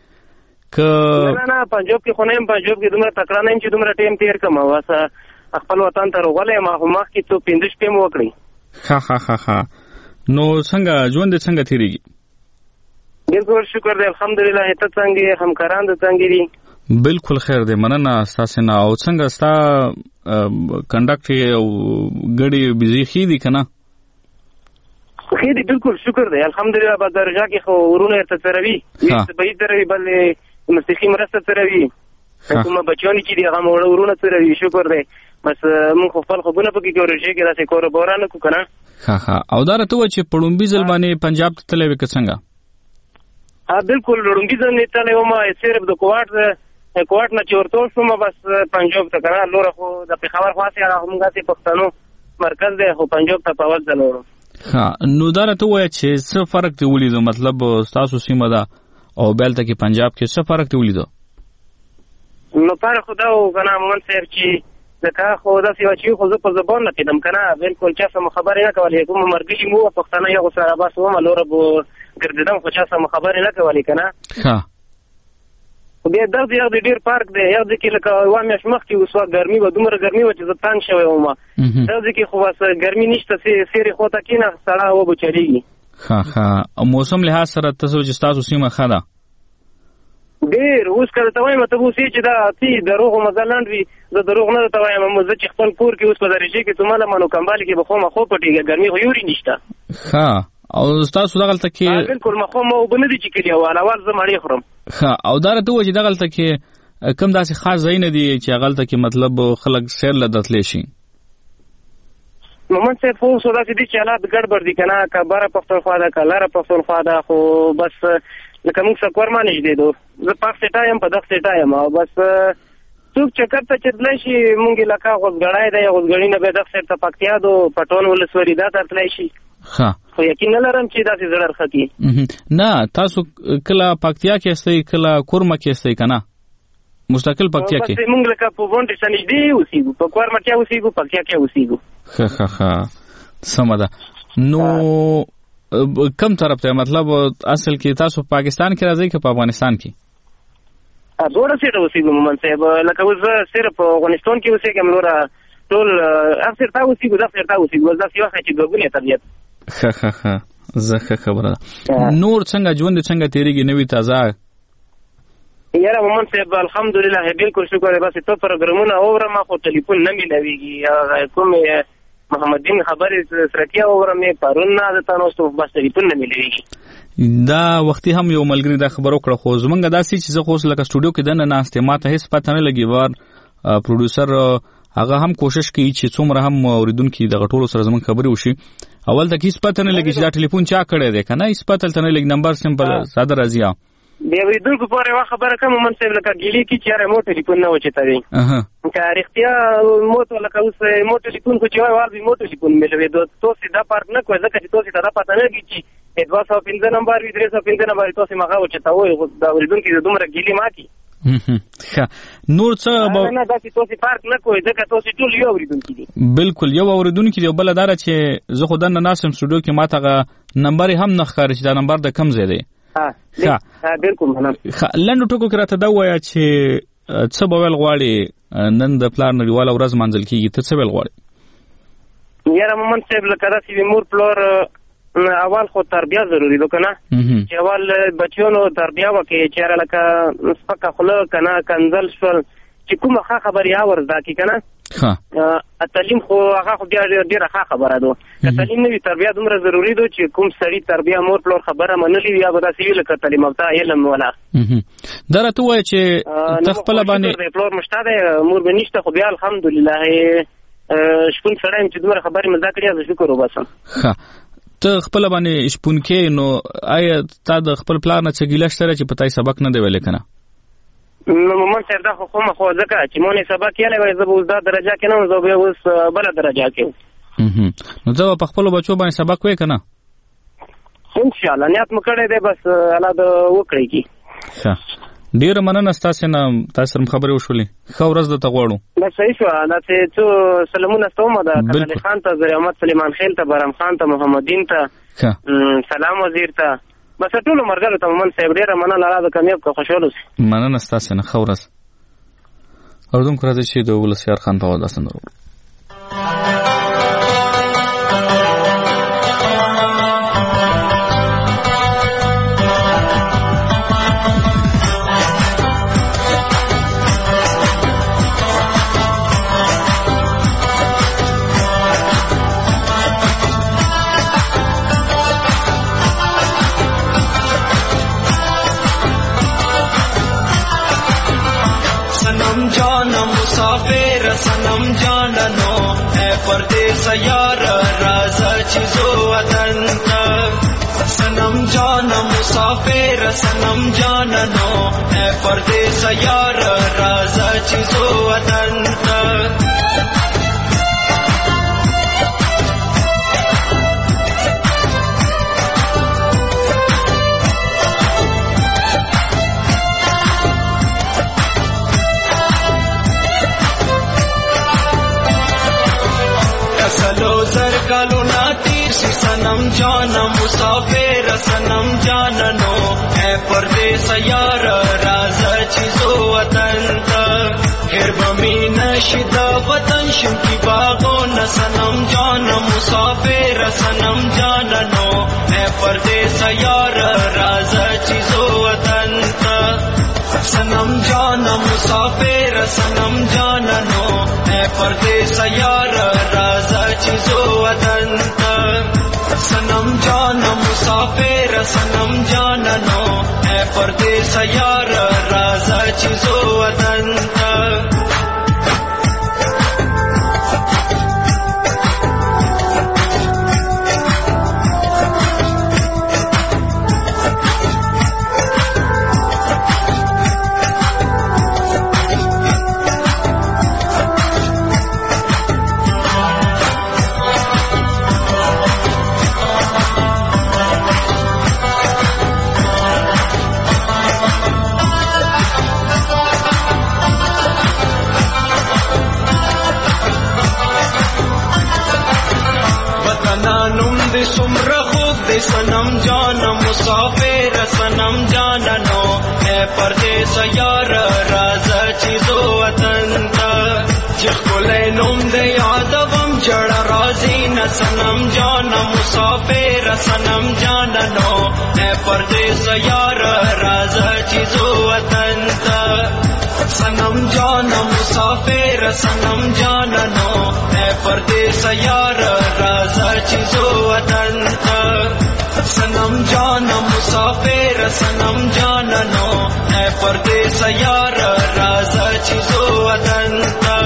نه پنجاب کې خو نه يم پنجاب کې دومره تکړه نه يم چې دومره ټیم تیر کم واسه خپل وطن ته ورغلې ما هم مخ کې ته 15 پم وکړي ها نو څنګه ژوند څنګه تیریږي بالکل شکر دی الحمدلله ته څنګه همکاران د څنګه دي بالکل خیر دی مننه تاسو نه او څنګه ستا کنډکټ او ګړي بيزي خېدي کنه خېدي بالکل شکر دی الحمدلله په درجه کې خو ورونه ته تروي به تروي بل مستخیم مرسته تروي کومه بچونی چې دی هغه ورونه تروي شکر دی بس مونږ خپل خوبونه پکې ګورځي کې داسې کور بورانه کو کنه ها او دا راته و چې پړومبي ځل باندې پنجاب ته تللی وې څنګه بالکل پړومبي ځل نه تللی و ما صرف د کوټ نه چورتو شوم بس پنجاب ته کنه لور خو د پیښور خاصه هغه موږ سي پښتنو مرکز دی خو پنجاب ته په وځل ورو ها نو دا راته و چې څه فرق دی ولیدو مطلب تاسو سیمه ده او بیلته کې پنجاب کې څه فرق دی ولیدو نو پر خدا او کنه مون صاحب چې ځکه خو دا سی چې خو زه په زبان نه کېدم کنه بالکل چا سم خبرې نه کولې کوم مرګي مو پښتنه یو سره بس و ملور بو ګرځیدم خو چا سم خبرې نه کولې کنه ها بیا د دې ډیر پارک دی یو ځکه لکه وامه شمخ کې وسو ګرمي و دومره ګرمي و چې زه تان شوی وم دا ځکه خو واسه ګرمي نشته سیری خو تا کینه سړا و بچریږي ها او موسم له سره تاسو چې تاسو سیمه خاله ډیر اوس کله ته وایم ته اوس چې دا تی دروغ مزلند وي زه دروغ نه ته وایم مزه چې خپل کور کې اوس په درجه کې ته مله منو کمبال کې بخومه خو پټیږي ګرمي خو یوري نشته ها او تاسو دغلته کې بالکل مخومه وبنه دي چې کړي او اول زه مړی خورم ها او دا ته و چې دغلته کې کم داسې خاص ځای نه دي چې غلطه کې مطلب خلک سیر لدتلی شي مومن صاحب خو سودا چې دي چې حالات ګډوډ دي کنه کبره پښتونخوا ده کلاره پښتونخوا ده خو بس لکه موږ څه کورما نه دی دو زه پاک سټا یم په دغه سټا یم او بس څوک چکر ته چدلای شي مونږ لکه غوږړای دی غوږړی نه به دغه سټ ته پکتیا دو پټون ولسوري دا ترتلای شي ها خو یقین لرم چې دا څه زړه ختی نه تاسو کله پکتیا کې استئ کله کورما کې استئ کنه مستقل پکتیا کې بس مونږ لکه په وونټ سنځ دی اوسېګو په کورما کې اوسېګو پکتیا کې اوسېګو ها سمه ده نو کم طرف ته مطلب اصل کې تاسو پاکستان کې راځئ که په افغانستان کې دوړه سره اوسېګو مومن صاحب لکه اوس صرف افغانستان کې اوسېګم نور ټول افسر تا اوسېګو دا افسر تا اوسېګو دا څه وخت چې ګوګل طبيعت ها زه خبره نور څنګه ژوند څنګه تیریږي نوې تازه یاره مومن صاحب الحمدلله بالکل شکر بس ته پروګرامونه اورم ما خو ټلیفون نه ملويږي کوم محمد دین خبرې سره کیا اورم پرون نه تاسو ته بس ټلیفون نه ملويږي دا وختي هم یو ملګری دا خبر وکړه خو زمونږ داسې چې زه خو لکه سټوډیو کې دنه ناشته ماته هیڅ پته نه لګي وار پروډوسر هغه هم کوشش کوي چې څومره هم اوریدونکو د غټولو سره زمونږ خبرې وشي اول ته هیڅ پته نه لګي چې دا ټلیفون چا کړی دی کنه هیڅ پته نه لګي نمبر سمپل ساده راځي بیا ویدونکو پورې وا خبره کوم من څه لکه ګیلی کی چیرې مو ټلیفون نه وچته دی که اړتیا مو ته لکه اوس مو ټلیفون کو چې وای مو ټلیفون ملوي دوه سیده پارت نه کوي ځکه چې توسي دا پته نه کیږي چې 215 نمبر وی 315 نمبر توسي مغه وچته وای دا ویدونکو دومره ګیلی ماکی نور څه نه دا چې توسي پارت نه کوي ځکه توسي ټول یو اوریدونکو دي بالکل یو اوریدونکو دی بل دار چې زه خدای نه ناسم سټوډیو کې ماته نمبر هم نه ښکاري چې دا نمبر د کم ځای دی ها بالکل منم لنډو ټکو کې راته دا وایا چې څه به ویل غواړي نن د پلار نړیواله ورځ منځل کیږي ته څه ویل غواړي یاره مومن صاحب لکه داسې مور پلار اول خو تربیه ضروري ده کنه چې اول بچیانو تربیه وکړي چې لکه سپکه خوله کنه کنځل شول چې کومه ښه خبرې اورزده کی کنه تعلیم خو هغه خو بیا ډیره ښه خبره ده که تعلیم نه وي تربیه دومره ضروري ده چې کوم سړي تربیه مور پلار خبره منلې وي یا به داسې وي لکه تعلیم یافته علم ولا دا راته وایي چې ته خپله باندې پلار مشته دی مور به نشته خو بیا الحمدلله شپون سړی یم چې دومره خبرې مې زده کړې زه شکر وباسم ته خپله باندې شپون کې نو آیا تا د خپل پلار نه څه ګیله شته چې په تا سبق نه دی ویلی که نه نو مومن صاحب دا خو خو ځکه چې مونږ سبق یې لوي زه به اوس دا درجه کې نه زه به اوس بل درجه کې نو زه په خپل بچو باندې سبق وې کنه ان شاء الله نیت مو کړی دی بس الله د وکړي کی ډیر مننه تاسو نه تاسو هم خبرې وشولې خو ورځ د تغوړو دا صحیح شو دا چې څو سلامونه ستومه ده کله خان ته زریامت سلیمان خیل ته برام خان ته محمد دین ته سلام وزیر ته بس ټول مرګلو ته مومن صاحب ډیر مننه لاله کامیاب کو خوشاله اوسئ مننه تاسو نه خو ورځ اردوم کړه چې د ولسیار خان په واسطه سندرو सनम जाननो है परदेस यार राजा चिजो वतन सनम जान मुसाफिर सनम जाननो है परदेस यार राजा चिजो वतन कालो ना तीर सी सनम जान मुसाफिर सनम जाननो है परदेस यार राजा चिजो वतन फिर बमीन نشد وطن شم کی باغون سنم جان مسافر سنم جاننو اے پردیس یار راز چیزو وطن تا سنم جان مسافر سنم جاننو اے پردیس یار راز چیزو وطن تا سنم جان مسافر سنم جاننو اے پردیس یار راز چیزو وطن تا सनम जान मुसाफिर सनम जाननो है परदेस यार राज चीजो वतन ता जिखले नुम दे यादवम जड़ राजी न सनम जान मुसाफिर सनम जाननो है परदेस यार राज चीजो वतन ता सनम जान मुसाफिर सनम जाननो है परदेस यार राज चीजो वतन ता सनम जान मुसाफिर सनम जाननो है परदेस यार राज चीजो वतन ता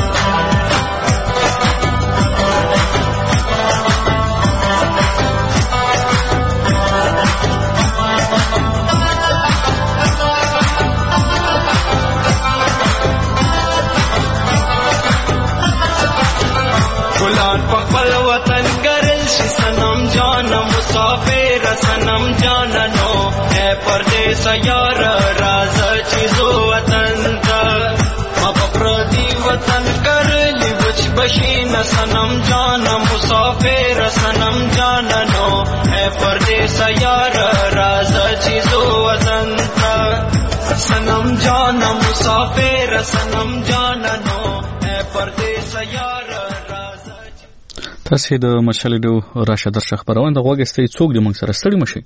गुलान पकल वतन करल सनम जान मुसाफिर सनम जाननो है परदेस यार राज चीजो वतन ता मपप्रदी वतन करली बुझ बशीन सनम जान मुसाफिर सनम जाननो है परदेस यार राज चीजो वतन ता सनम जान मुसाफिर सनम जाननो है परदेस यार تاسو د مشال ډیو راشه درشه خبرونه د غوګستې څوک د موږ سره ستړي مشي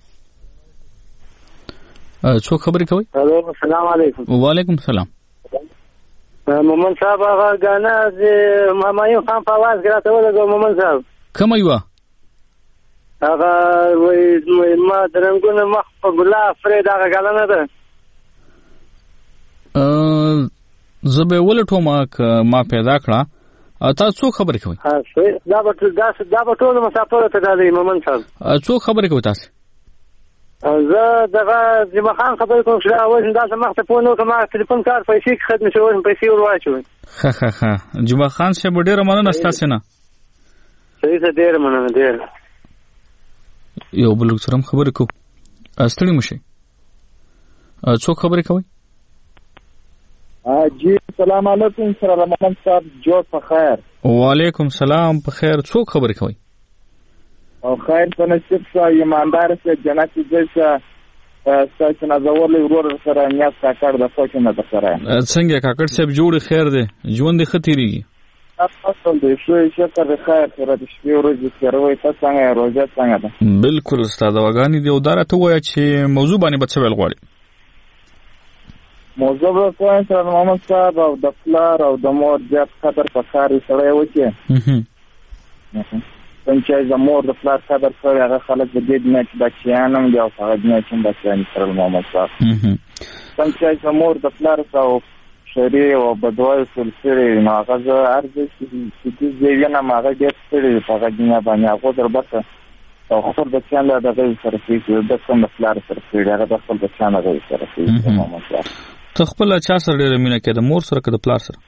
څوک خبرې کوي الو السلام علیکم وعلیکم السلام مومن صاحب هغه غانا د مامایو خان په आवाज غراته ولګو مومن صاحب کوم یو هغه وای ما درنګونه مخ په ګلا فرید هغه غلنه ده زبې ولټو ما پیدا کړه تاسو څوک خبرې کوي دا به ټول مسافر ته دی مومن صاحب څوک خبرې کوي تاسو زه دغه جمع خان خبرې کوم چې اول دا سمخ ته فون وکم ټلیفون کار پیسې خدمت شوم پیسې ورواچوم ها جمع خان شه ډېر مننه تاسو نه صحیح څه ډېر مننه ډېر یو بل سره خبرې کوم استړي مشي څوک خبرې کوي جی السلام علیکم سره رحمان صاحب جوړ په خیر وعلیکم السلام په خیر څوک خبرې کوي او خیر په نصیب سره ایماندار سره جنت دې ستاسو نه زور له ورور سره نیاز کاکړ د پوښتنه نه سره څنګه کاکړ صاحب جوړ خیر دی ژوند دې ختیریږي اصل دې شکر د خیر سره د شپې ورځې سره تاسو څنګه روزه څنګه ده بالکل استاد وګانی دی او دارته وای چې موضوع باندې بچو ویل غواړي موضوع به کوم سره محمد صاحب او د فلار او د مور زیات قدر په کار سره وکړي څنګه چې مور د فلار قدر کوي هغه خلک د دې نه چې بچیانم دی او هغه نه چې بچیان سره محمد صاحب څنګه چې مور د فلار او شری او بدوای سلسله نه هغه ارزه چې دې نه ماغه دې سره هغه دنیا باندې هغه دربته او خپل بچیان له دغه سره کې د کوم فلار سره کې هغه د خپل بچیان له سره کې محمد صاحب ته خپل چا سره ډېر مینه کې د مور سره کې د پلار سره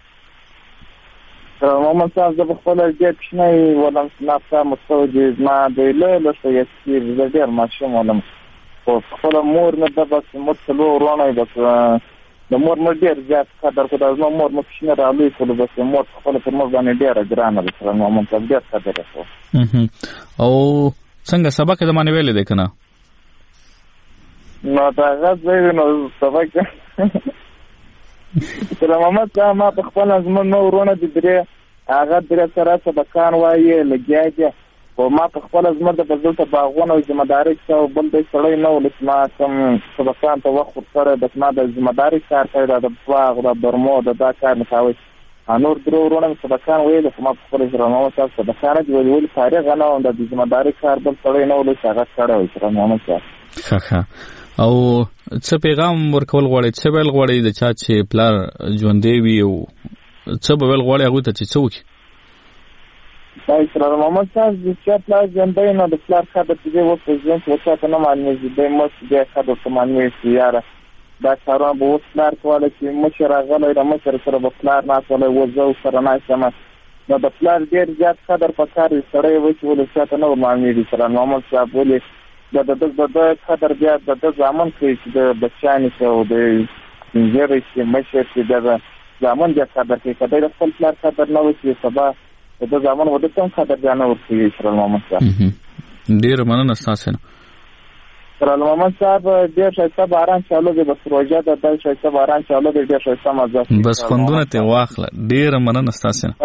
محمد صاحب د خپل دې پښنه ولم نافه مستوجب ما د له لسه یې د ډېر ماشوم ولم خپل مور نه د بس متلو ورونه بس د مور مر ډېر زیات قدر کو د مور مخشنه راوي کول بس مور خپل پر مور باندې ډېر ګرانه ده سره محمد صاحب ډېر قدر کوي او څنګه سبق د باندې ویلې ده کنه نو دا غږ نو سبق سلام محمد صاحب ما په خپل زمون نو ورونه د درې هغه درې سره سبقان وایي لګیا دي او ما په خپل زمون د بدل ته باغونه او ځمداري څو بل د سړی نو لسما کوم سبقان ته وخت سره د ما د ځمداري کار کوي د باغ د برمو د دا کار نه کوي انور درو ورونه سبقان وایي د ما په خپل سلام محمد صاحب سبقان دی ویل فارغ نه او د ځمداري کار بل سړی نو لسما هغه کړو سلام محمد صاحب ښه او څه پیغام ورکول غواړي څه ویل غواړي د چا چې پلار ژوندی وي او څه به ویل غواړي هغوی ته چې څه وکړي سلام محمد صاحب چې پلار ژوندی نو د پلار قدر چې دی وپېژني چې ورته نه معلومېږي دی مشت دی قدر ته معلومېږي یاره دا کارونه به اوس پلار کولی چې مشر راغلی د مشر سره به پلار ناستولی و زه ورسره ناست یم نو د پلار ډېر زیات قدر په کار وي سړی وایي چې ولې چاته نه ورمعلومېږي سلام محمد صاحب ولې د قدر بیا د زامن کوي چې د بچیانې چې او د سپینږیري چې مشر چې د زامن بیا قدر کوي که دی د خپل پلار قدر نه وکړي سبا د زامن وده ته هم قدر بیا نه ورکوي سلام محمد صاحب ډېره مننه ستاسې نه سلام محمد صاحب ډېر ښایسته باران چالو دی بس روژه ده دا ښایسته باران چالو دی ډېر ښایسته مزه بس خوندونه ترې واخله ډېره مننه ستاسې نه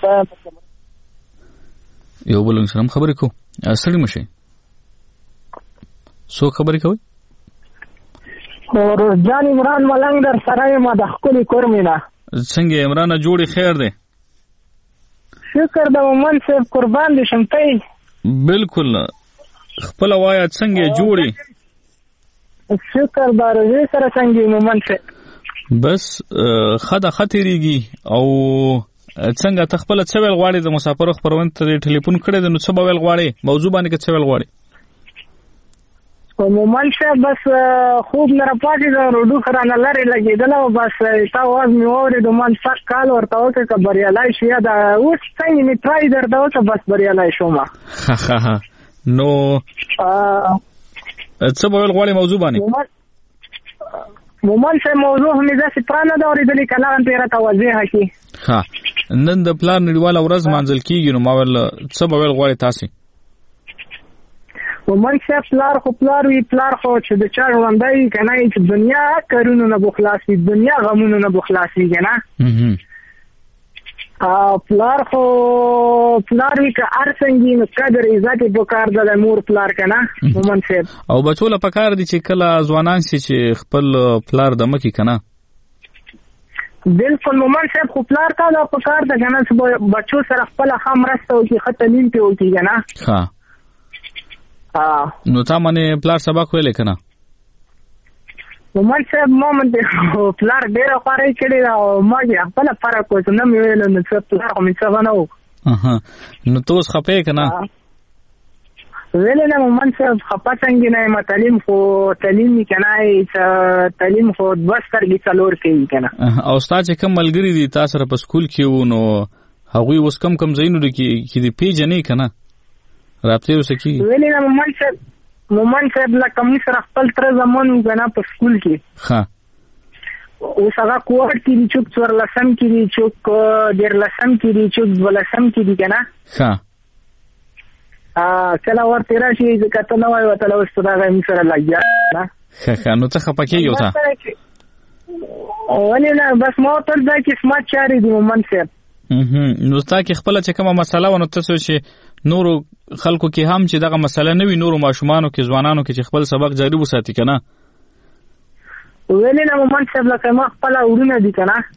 یو بل سره هم خبرې کوو ستړي مه شئ څوک خبرې کوي روزجان عمران ملنګ در سره یم د ښکلي کورمینه څنګه عمرانه جوړې خیر دی شکر د مومن صاحب قربان دي شم ته بالکل خپله وایه څنګه یې جوړې شکر د روژې سره څنګه مومن صاحب بس ښه ده ښه تېرېږي او څنګه ته خپله څه ویل غواړې د مسافرو خپرونې ته دې ټلیفون کړی دی نو څه به ویل غواړې موضوع باندې که څه ویل غواړې مومن صاحب بس خوب نه راپاتې ده روډو رانه لرې لګېدله او بس تا اواز مې واورېد من سخت کال ورته وکړه که بریالی شي یا د اوس څنګه مې ټرای درته وکړه بس بریالی شوم نو څه به ویل غواړې موضوع باندې مومن صاحب موضوع همې داسې پرانه ده اورېدلې که لغن ته یې راته واضحه کړي نن د پلار نړیواله ورځ مانځل کېږي نو ما ویل څه به ویل غواړې تاسې مومن صاحب پلار خو پلار وي پلار خو چې د چا ژوندی وي که نه چې دنیا کارونو نه به خلاص وي دنیا غمونو نه به خلاص وي که نه پلار خو پلار وي که هر څنګه نو قدر عزت یې پکار ده د مور پلار که نه مومن صاحب او بچو له پکار دي چې کله ځوانان شي چې خپل پلار دمه کړي که نه بالکل مومن صاحب خو پلار ته دا پکار ده که نه چې بچو سره خپله ښه مرسته وکړي ښه تعلیم پرې وکړي که نه نو تا باندې پلار سبق ویلی که نه مومن صاحب ما باندې پلار ډېره خوارۍ کړې ده او ما یې خپله فرق وکړ نه مې ویلو نو څه پلار خو مې څه نه و نو ته اوس خفه یې که نه ویلې نه مومن صاحب خفه څنګه نه یم تعلیم خو تعلیم وي که نه تعلیم خو دوه سترګې څلور کوي که نه او ستا چې کوم ملګري دي تا سره په سکول کې وو نو هغوی اوس کم ځایونو کې دي پیژنې که نه رابطې اوسه کېږي ویلې نه مومن صاحب لکه موږ سره خپل تره زمون وو که نه په سکول کې اوس هغه کوهټ کې دي څوک 14 کې دي څوک 13 کې دي څوک 12 کې دي که نه کله ورته راشي ځکه ته نه وایې وتلی اوس په دغه موږ سره لګیا نه نو څه خفه کېږي اوسه ولې نه بس ما ورته دا قسمت چارې دي مومن صاحب نو ستا کې خپله چې کومه مسله وه نو تاسو چې نورو خلکو کې هم چې دغه مسله نه وي نورو ماشومانو کې ځوانانو کې چې خپل سبق جاري وساتي که نه ویلې نه مومن صاحب لکه ما خپله وروڼه دي که نه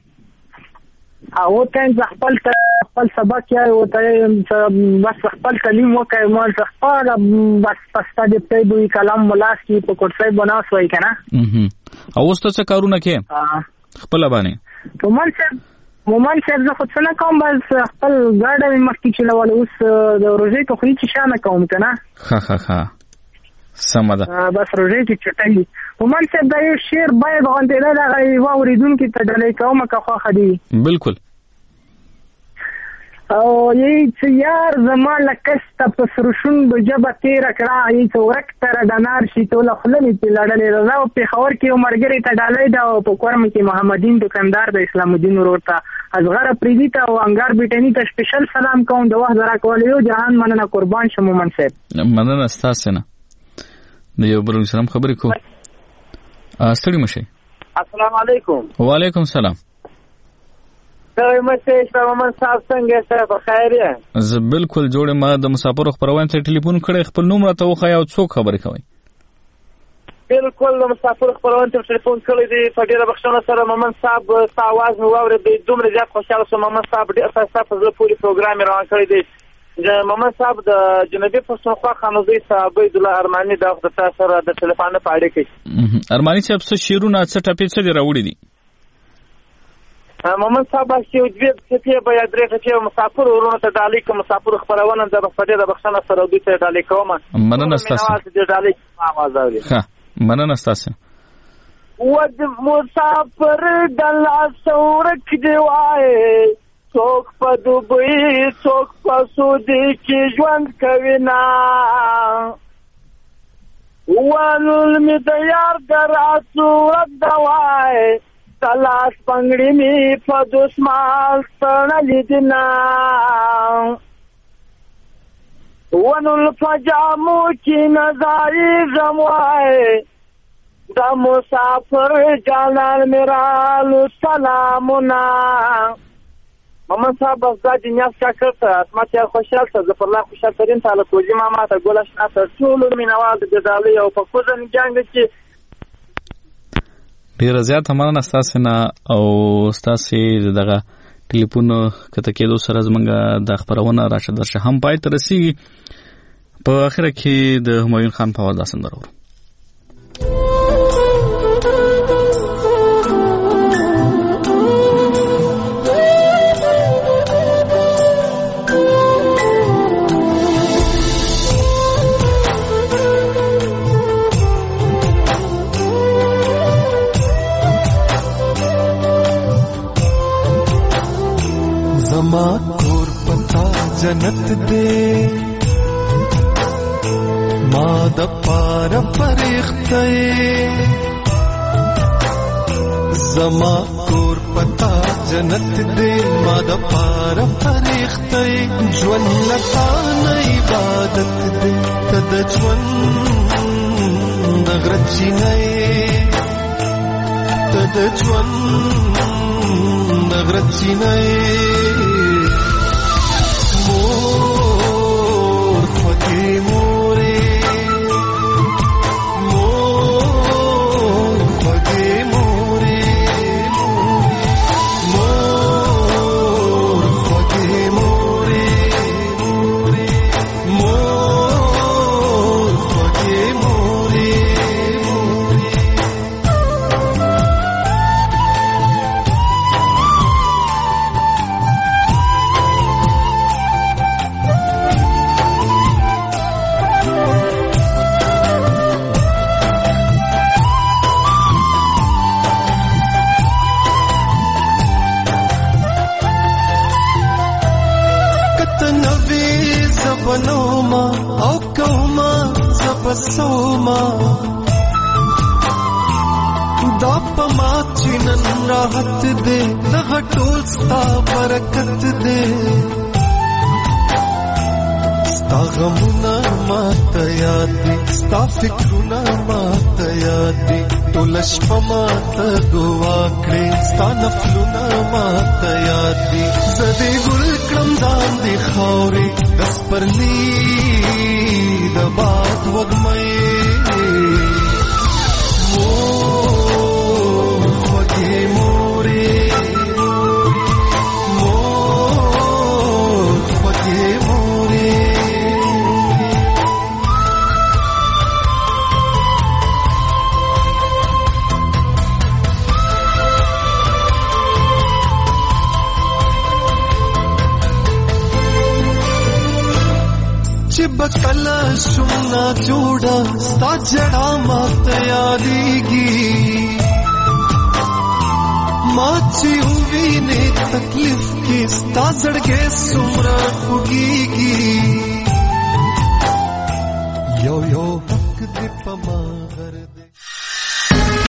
هغو ته زه خپل سبق یې ورته بس خپل تعلیم وکړئ ما خپله بس په ستا دفتر به وي قلم مو لاس کړي په کرسۍ به ناست وایي که نه او اوس ته څه کارونه کې خپله باندې مومن صاحب زه خو څه نه کوم بس خپل ګاډه مې مخکې چلوله اوس د روژې ته خو هېڅ شی نه کوم که نه سمه ده بس روژې کې چټۍ مومن صاحب دا یو شعر باید غونډېده دغه یوه اورېدونکي ته ډالۍ کومه که خوښه دي بالکل او یی چې یار زما لکه ستا په سروشون به ژبه تېره کړه یی چې ورک تره د نار شي ټوله خوله مې پرې لړلې ده زه په پېښور کې یو ملګري ته ډالۍ ده او په کورم کې محمدین دکاندار د اسلام الدین ورور ته اصغر پریدي ته او انګار بیټني ته سپیشل سلام کوم د وخت راکول یو جهان مننه قربان شم مومن صاحب مننه ستاسو نه د یو بل سلام خبرې کو ستړي مشي السلام علیکم. وعلیکم السلام. څنګه مشه محمد صاحب څنګه شه په خیر یې؟ زه بالکل جوړ ما د مسافر خبرونه ته ټلیفون کړی خپل نوم راته وخی او څوک خبرې کوي؟ بالکل د مسافر خبرونه ته ټلیفون کړی دی په ډیره بخښنه سره محمد صاحب ساواز مو واورېدی دومره زیات خوشاله شوم. محمد صاحب ډېر ښایسته په زړه پورې پروګرام روان کړی دی. محمد صاحب د جنوبي پښتونخوا خانوزي صاحب عبدالله ارماني د تاسو سره د ټلیفون په اړه کې ارماني صاحب څه شیرونه څه ټپې څه دی راوړي دي؟ محمد صاحب چې دوی څه په یاد لري چې مسافر ورونه ته ډالۍ کوم مسافر خبرونه د بخښنه د بخښنه سره دوی ته ډالۍ کوم. مننه تاسو د ډالۍ आवाज اوري. ها مننه تاسو. ود مسافر د لاس ورک دی وای څوک په دوبۍ څوک په سعودي کې ژوند کوي نه ونل می د یار د صورت دوای تلاش پنګړې می په دسمال تړلې دي نه ونل پجامو کې نظاري زموای د مسافر جانان میرالو سلامونه. محمد صاحب بس دا دنیا شکر ته اسمت یا خوشحال ته زفر الله خوشحال ترین تعالی کوزی ماما ته ګل اشنا ته ټول مینوال د ډالۍ او په کوزن جنگ کې ډیر زیات مننه تاسو نه او تاسو دغه ټلیفون کته کېدو سره زمونږ د خبرونه راشد درشه هم پای ته رسیږي. په اخر کې د همایون خان په आवाज سندره ورو. زما کور پتا جنت دے ما د پار فرښتې زما کور پتا جنت دے ما د پار فرښتې ژوند لتا نه عبادت دے تد ژوند د غرچی نه تد ژوند د غرچی نه مور خوږې مورې مور خوږې مورې مور خوږې مورې مور خوږې مورې بنوما او کوما زبسوما دا پما چنن راحت دے دغه ټول ستا برکت دے ستا غمونه ماته یاد دي ستا فکرونه ماته یاد دي ټول شپه ماته دعا کړې ستا نفلونه ماته یاد دي زدې ګل کړم داندې خاورې د سپرلي د باد وږمې مور خوږې مورې مور خوږې مورې چې بکلا شونا جوړا ستا جڑا ماته یادېږي ما چې وینې تکلیف کې ستا زړګې څومره خوږېږي یو یو حق دې په